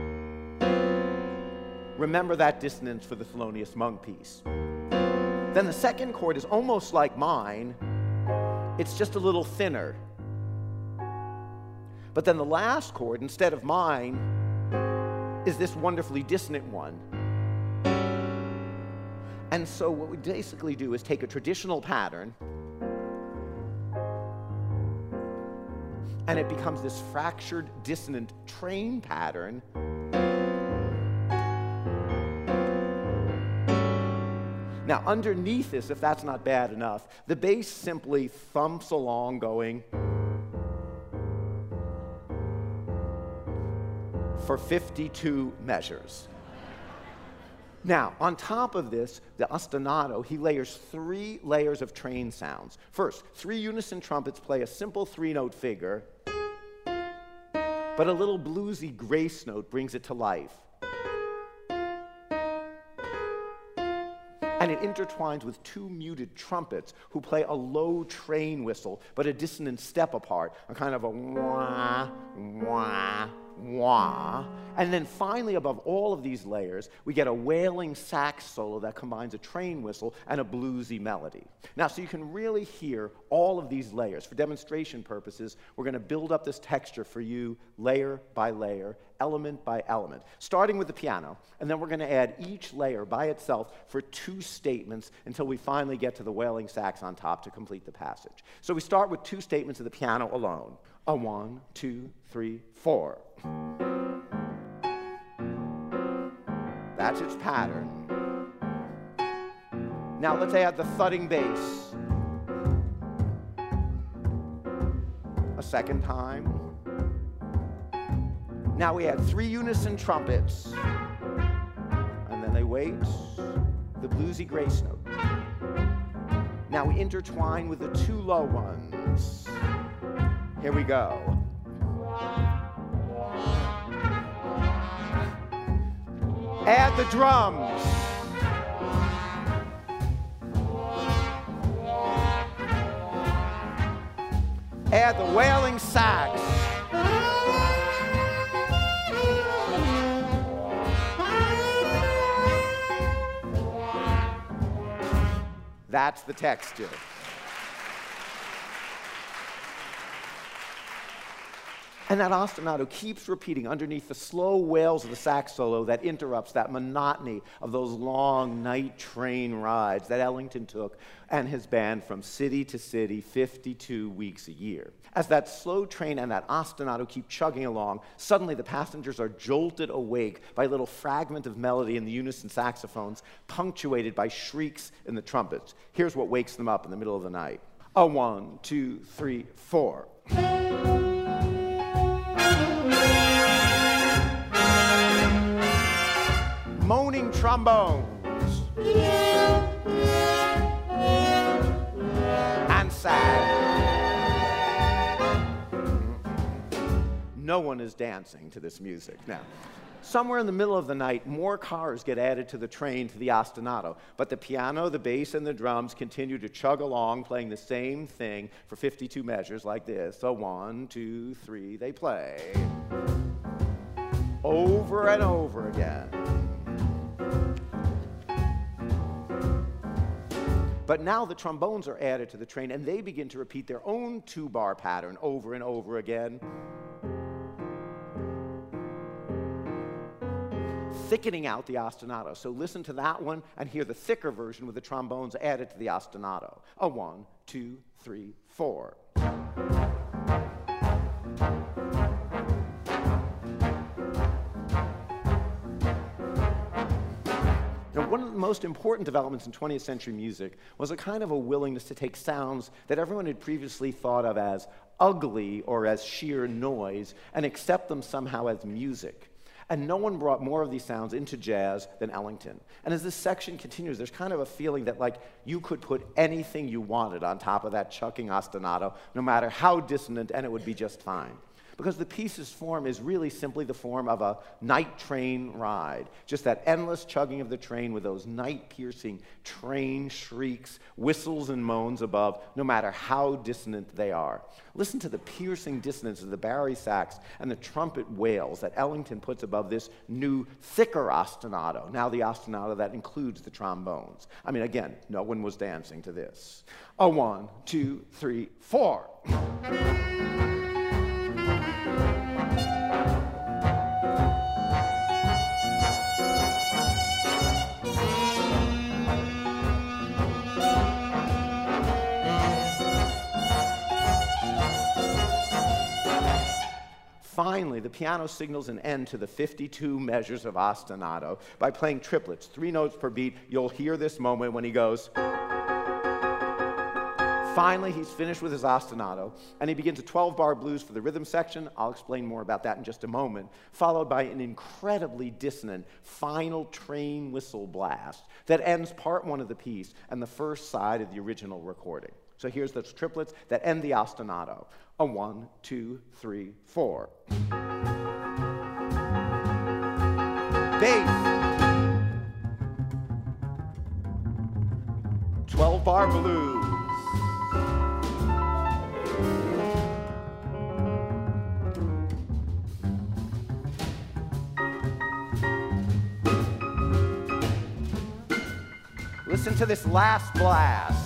Remember that dissonance for the Thelonious Monk piece. Then the second chord is almost like mine. It's just a little thinner. But then the last chord, instead of mine, is this wonderfully dissonant one. And so what we basically do is take a traditional pattern, and it becomes this fractured, dissonant train pattern. Now, underneath this, if that's not bad enough, the bass simply thumps along going. for 52 measures. Now, on top of this, the ostinato, he layers 3 layers of train sounds. First, 3 unison trumpets play a simple 3-note figure, but a little bluesy grace note brings it to life. And it intertwines with 2 muted trumpets who play a low train whistle, but a dissonant step apart, a kind of a wah, wah, wah. And then finally, above all of these layers, we get a wailing sax solo that combines a train whistle and a bluesy melody. Now, so you can really hear all of these layers. For demonstration purposes, we're going to build up this texture for you layer by layer, element by element, starting with the piano, and then we're going to add each layer by itself for 2 statements until we finally get to the wailing sax on top to complete the passage. So we start with 2 statements of the piano alone. A 1, 2, 3, 4. That's its pattern. Now let's add the thudding bass. A second time. Now we add 3 unison trumpets. And then they wait. The bluesy grace note. Now we intertwine with the 2 low ones. Here we go. Add the drums. Add the wailing sax. That's the texture. And that ostinato keeps repeating underneath the slow wails of the sax solo that interrupts that monotony of those long night train rides that Ellington took and his band from city to city 52 weeks a year. As that slow train and that ostinato keep chugging along, suddenly the passengers are jolted awake by a little fragment of melody in the unison saxophones, punctuated by shrieks in the trumpets. Here's what wakes them up in the middle of the night. A 1, 2, 3, 4. Moaning trombones and sad. No one is dancing to this music. Now, somewhere in the middle of the night, more cars get added to the train to the ostinato, but the piano, the bass, and the drums continue to chug along, playing the same thing for 52 measures like this. So 1, 2, 3, they play. Over and over again. But now the trombones are added to the train, and they begin to repeat their own 2-bar pattern over and over again, thickening out the ostinato. So listen to that one and hear the thicker version with the trombones added to the ostinato. A 1, 2, 3, 4. One of the most important developments in 20th century music was a kind of a willingness to take sounds that everyone had previously thought of as ugly or as sheer noise and accept them somehow as music. And no one brought more of these sounds into jazz than Ellington. And as this section continues, there's kind of a feeling that like you could put anything you wanted on top of that chucking ostinato, no matter how dissonant, and it would be just fine. Because the piece's form is really simply the form of a night train ride. Just that endless chugging of the train with those night-piercing train shrieks, whistles and moans above, no matter how dissonant they are. Listen to the piercing dissonance of the bari sax and the trumpet wails that Ellington puts above this new, thicker ostinato, now the ostinato that includes the trombones. I mean, again, no one was dancing to this. A 1, 2, 3, 4. Finally, the piano signals an end to the 52 measures of ostinato by playing triplets, 3 notes per beat. You'll hear this moment when he goes Finally, he's finished with his ostinato, and he begins a 12-bar blues for the rhythm section. I'll explain more about that in just a moment, followed by an incredibly dissonant final train whistle blast that ends part one of the piece and the first side of the original recording. So here's those triplets that end the ostinato. A 1, 2, 3, 4. Bass. 12-bar blues. Listen to this last blast.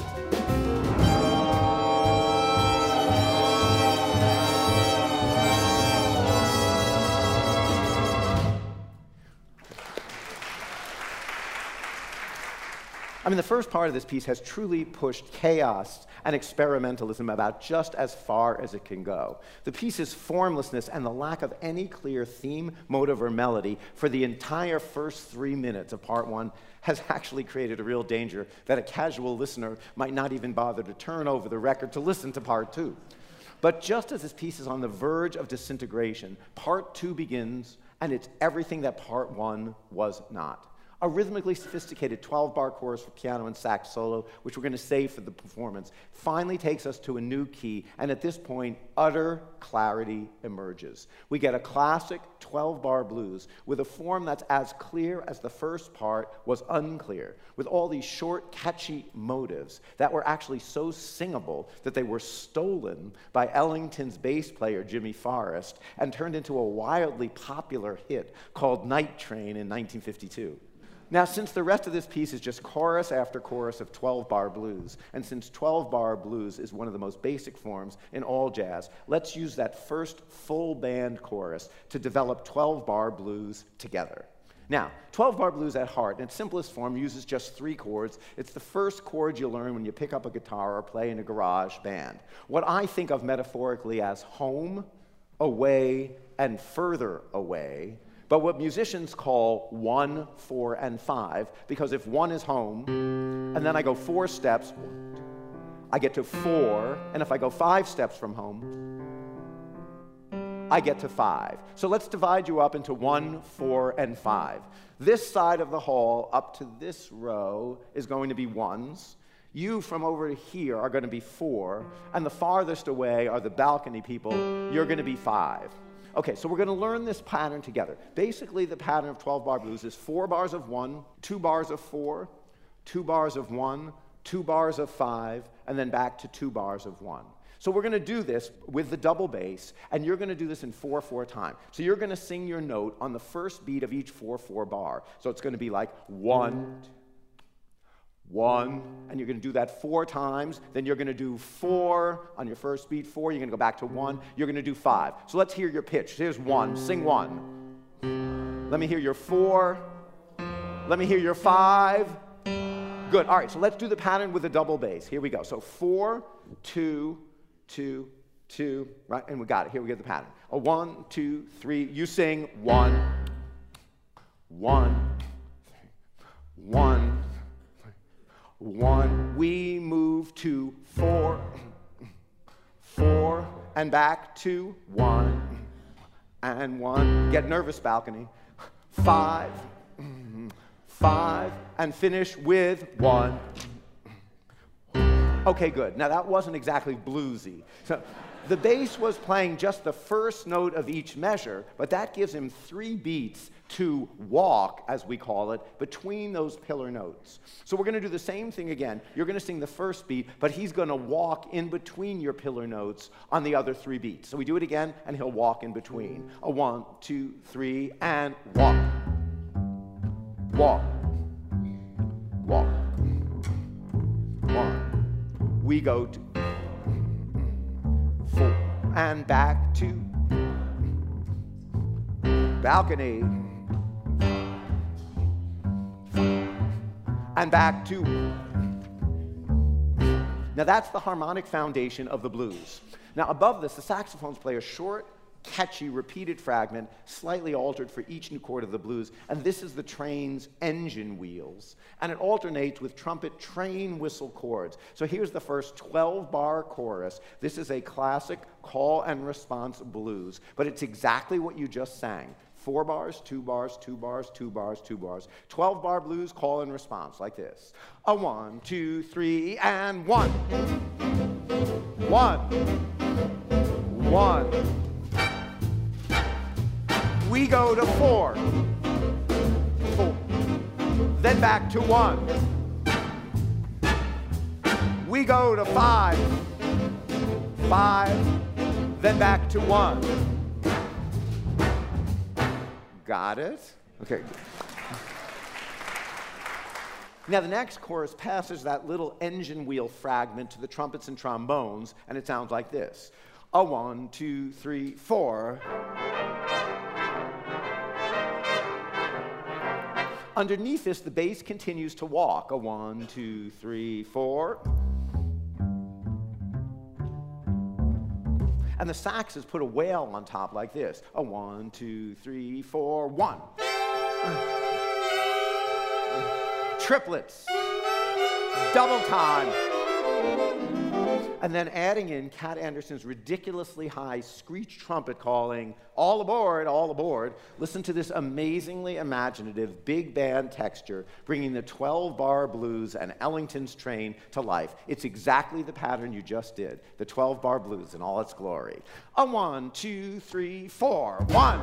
I mean, the first part of this piece has truly pushed chaos and experimentalism about just as far as it can go. The piece's formlessness and the lack of any clear theme, motive, or melody for the entire first 3 minutes of part one has actually created a real danger that a casual listener might not even bother to turn over the record to listen to part two. But just as this piece is on the verge of disintegration, part two begins, and it's everything that part one was not. A rhythmically sophisticated 12-bar chorus for piano and sax solo, which we're going to save for the performance, finally takes us to a new key, and at this point, utter clarity emerges. We get a classic 12-bar blues with a form that's as clear as the first part was unclear, with all these short, catchy motives that were actually so singable that they were stolen by Ellington's bass player, Jimmy Forrest, and turned into a wildly popular hit called Night Train in 1952. Now, since the rest of this piece is just chorus after chorus of 12-bar blues, and since 12-bar blues is one of the most basic forms in all jazz, let's use that first full band chorus to develop 12-bar blues together. Now, 12-bar blues at heart, in its simplest form, uses just 3 chords. It's the first chord you learn when you pick up a guitar or play in a garage band. What I think of metaphorically as home, away, and further away, but what musicians call 1, 4, and 5, because if 1 is home, and then I go 4 steps, I get to 4, and if I go 5 steps from home, I get to 5. So let's divide you up into 1, 4, and 5. This side of the hall up to this row is going to be 1s. You from over here are going to be 4, and the farthest away are the balcony people. You're going to be 5. Okay, so we're going to learn this pattern together. Basically, the pattern of 12-bar blues is 4 bars of 1, 2 bars of 4, 2 bars of 1, 2 bars of 5, and then back to 2 bars of 1. So we're going to do this with the double bass, and you're going to do this in 4/4 time. So you're going to sing your note on the first beat of each 4/4 bar. So it's going to be like 1, 1, and you're going to do that 4 times. Then you're going to do 4 on your first beat, 4. You're going to go back to 1. You're going to do 5. So let's hear your pitch. Here's 1. Sing 1. Let me hear your 4. Let me hear your 5. Good. All right, so let's do the pattern with the double bass. Here we go. So 4, 2, 2, 2, right? And we got it. Here we get the pattern. A 1, 2, 3. You sing 1, 1, 1. 1, we move to 4, 4, and back to 1, and 1. Get nervous, balcony. 5, 5, and finish with 1. Okay, good. Now that wasn't exactly bluesy. So the bass was playing just the first note of each measure, but that gives him 3 beats to walk, as we call it, between those pillar notes. So we're going to do the same thing again. You're going to sing the first beat, but he's going to walk in between your pillar notes on the other 3 beats. So we do it again, and he'll walk in between. A 1, 2, 3, and walk. Walk. Walk. 1. We go to 4, and back to balcony. And back to. Now that's the harmonic foundation of the blues. Now above this, the saxophones play a short, catchy, repeated fragment, slightly altered for each new chord of the blues. And this is the train's engine wheels. And it alternates with trumpet train whistle chords. So here's the first 12-bar chorus. This is a classic call and response blues, but it's exactly what you just sang. 4 bars, 2 bars, 2 bars, 2 bars, 2 bars. 12-bar blues, call and response, like this. A 1, 2, 3, and 1. 1. 1. We go to 4. 4. Then back to 1. We go to 5. 5. Then back to 1. Got it? Okay. Now the next chorus passes that little engine wheel fragment to the trumpets and trombones, and it sounds like this. A 1, 2, 3, 4. Underneath this, the bass continues to walk. A 1, 2, 3, 4. And the saxes put a wail on top like this. A 1, 2, 3, 4, 1. Triplets. Double time. And then adding in Cat Anderson's ridiculously high screech trumpet calling, all aboard, all aboard. Listen to this amazingly imaginative big band texture, bringing the 12-bar blues and Ellington's train to life. It's exactly the pattern you just did, the 12-bar blues in all its glory. A 1, 2, 3, 4, 1. 1.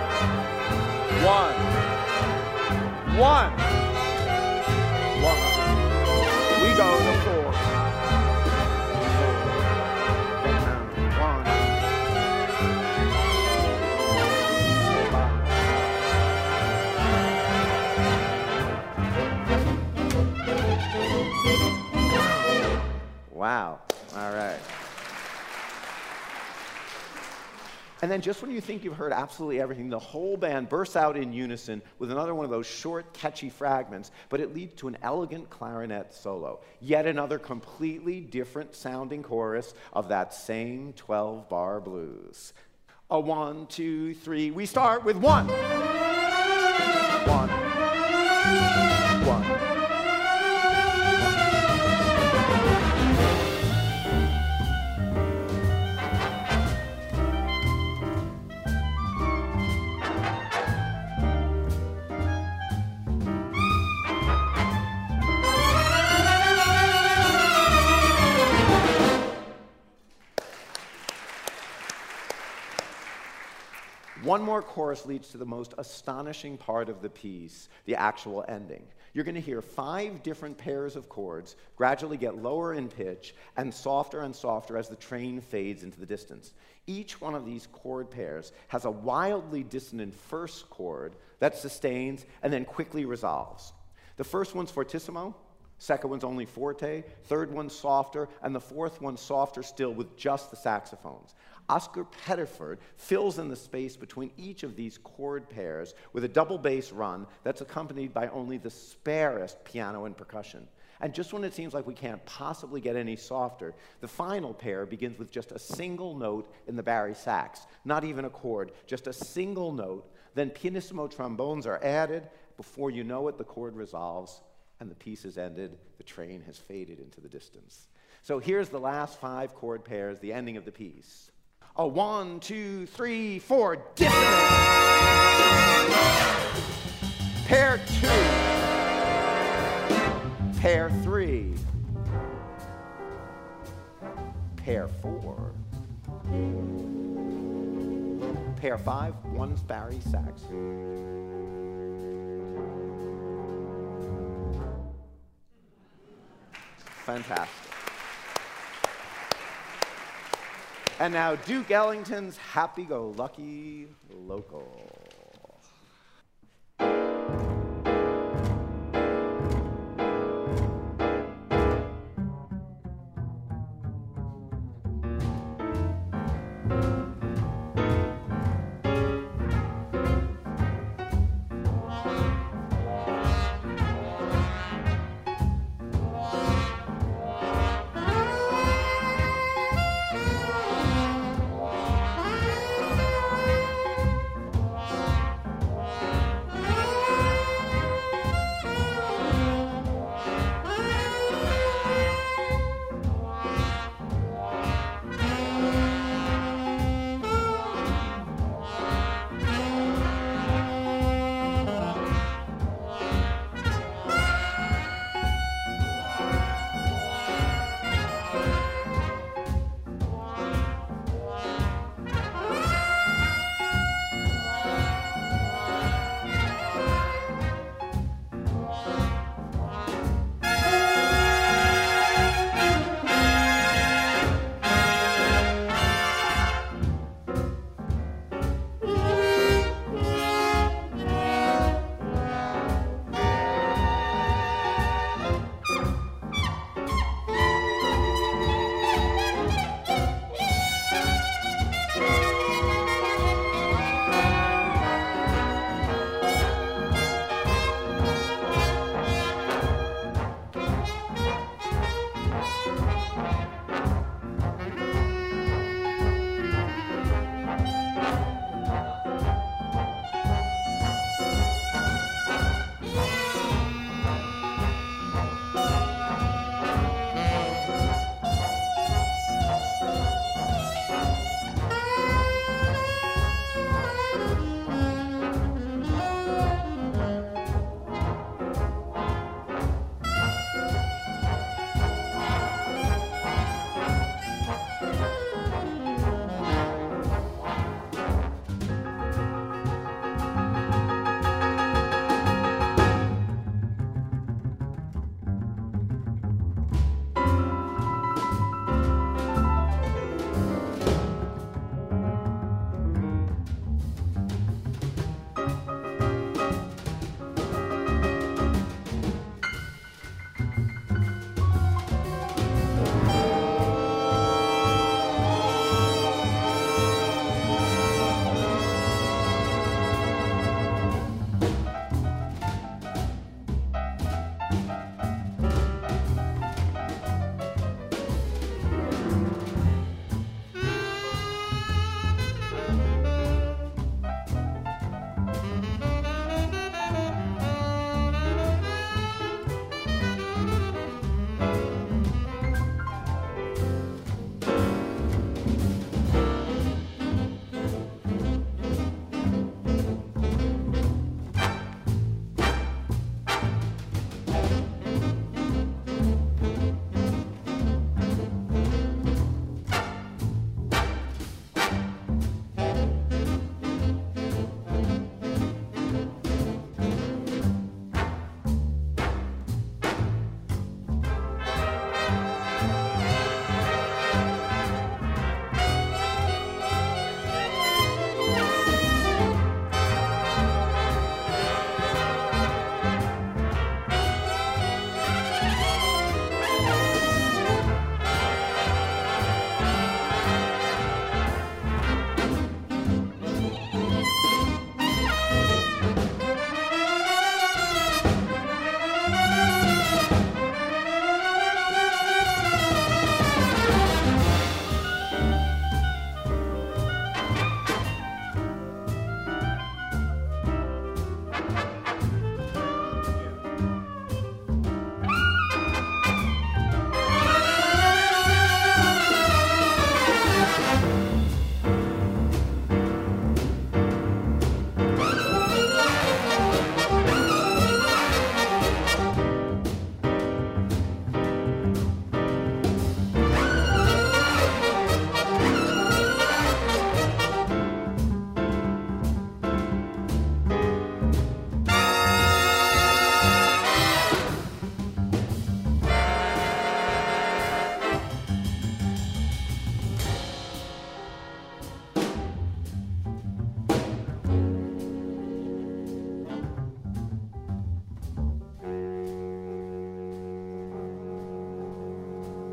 1. 1. We go to 4. Wow. All right. And then just when you think you've heard absolutely everything, the whole band bursts out in unison with another one of those short, catchy fragments, but it leads to an elegant clarinet solo. Yet another completely different sounding chorus of that same 12-bar blues. A 1, 2, 3. We start with 1. 1. 1. One more chorus leads to the most astonishing part of the piece, the actual ending. You're going to hear 5 different pairs of chords gradually get lower in pitch and softer as the train fades into the distance. Each one of these chord pairs has a wildly dissonant first chord that sustains and then quickly resolves. The first one's fortissimo, second one's only forte, third one's softer, and the fourth one's softer still with just the saxophones. Oscar Pettiford fills in the space between each of these chord pairs with a double bass run that's accompanied by only the sparest piano and percussion. And just when it seems like we can't possibly get any softer, the final pair begins with just a single note in the bari sax, not even a chord, just a single note. Then pianissimo trombones are added. Before you know it, the chord resolves, and the piece is ended. The train has faded into the distance. So here's the last 5 chord pairs, the ending of the piece. A 1, 2, 3, 4, dissonant. Pair 2. Pair 3. Pair 4. Pair 5, 1 bari sax. Fantastic. And now Duke Ellington's Happy-Go-Lucky Local.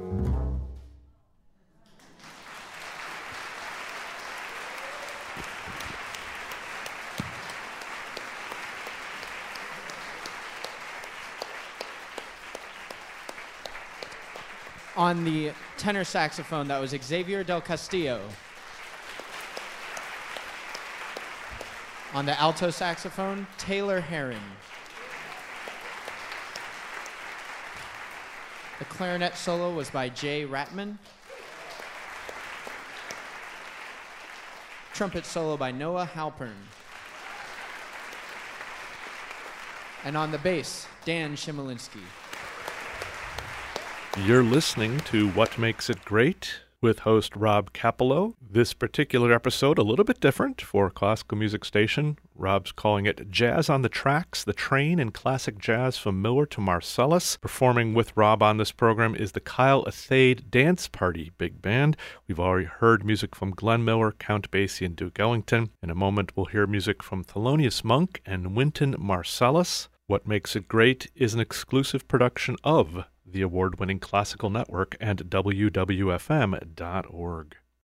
On the tenor saxophone, that was Xavier Del Castillo. On the alto saxophone, Taylor Herron. The clarinet solo was by Jay Ratman. Trumpet solo by Noah Halpern. And on the bass, Dan Shimolinski. You're listening to What Makes It Great with host Rob Capello. This particular episode, a little bit different for Classical Music Station. Rob's calling it Jazz on the Tracks, the train in classic jazz from Miller to Marsalis. Performing with Rob on this program is the Kyle Athade Dance Party Big Band. We've already heard music from Glenn Miller, Count Basie, and Duke Ellington. In a moment, we'll hear music from Thelonious Monk and Wynton Marsalis. What Makes It Great is an exclusive production of the award-winning Classical Network and WWFM.org.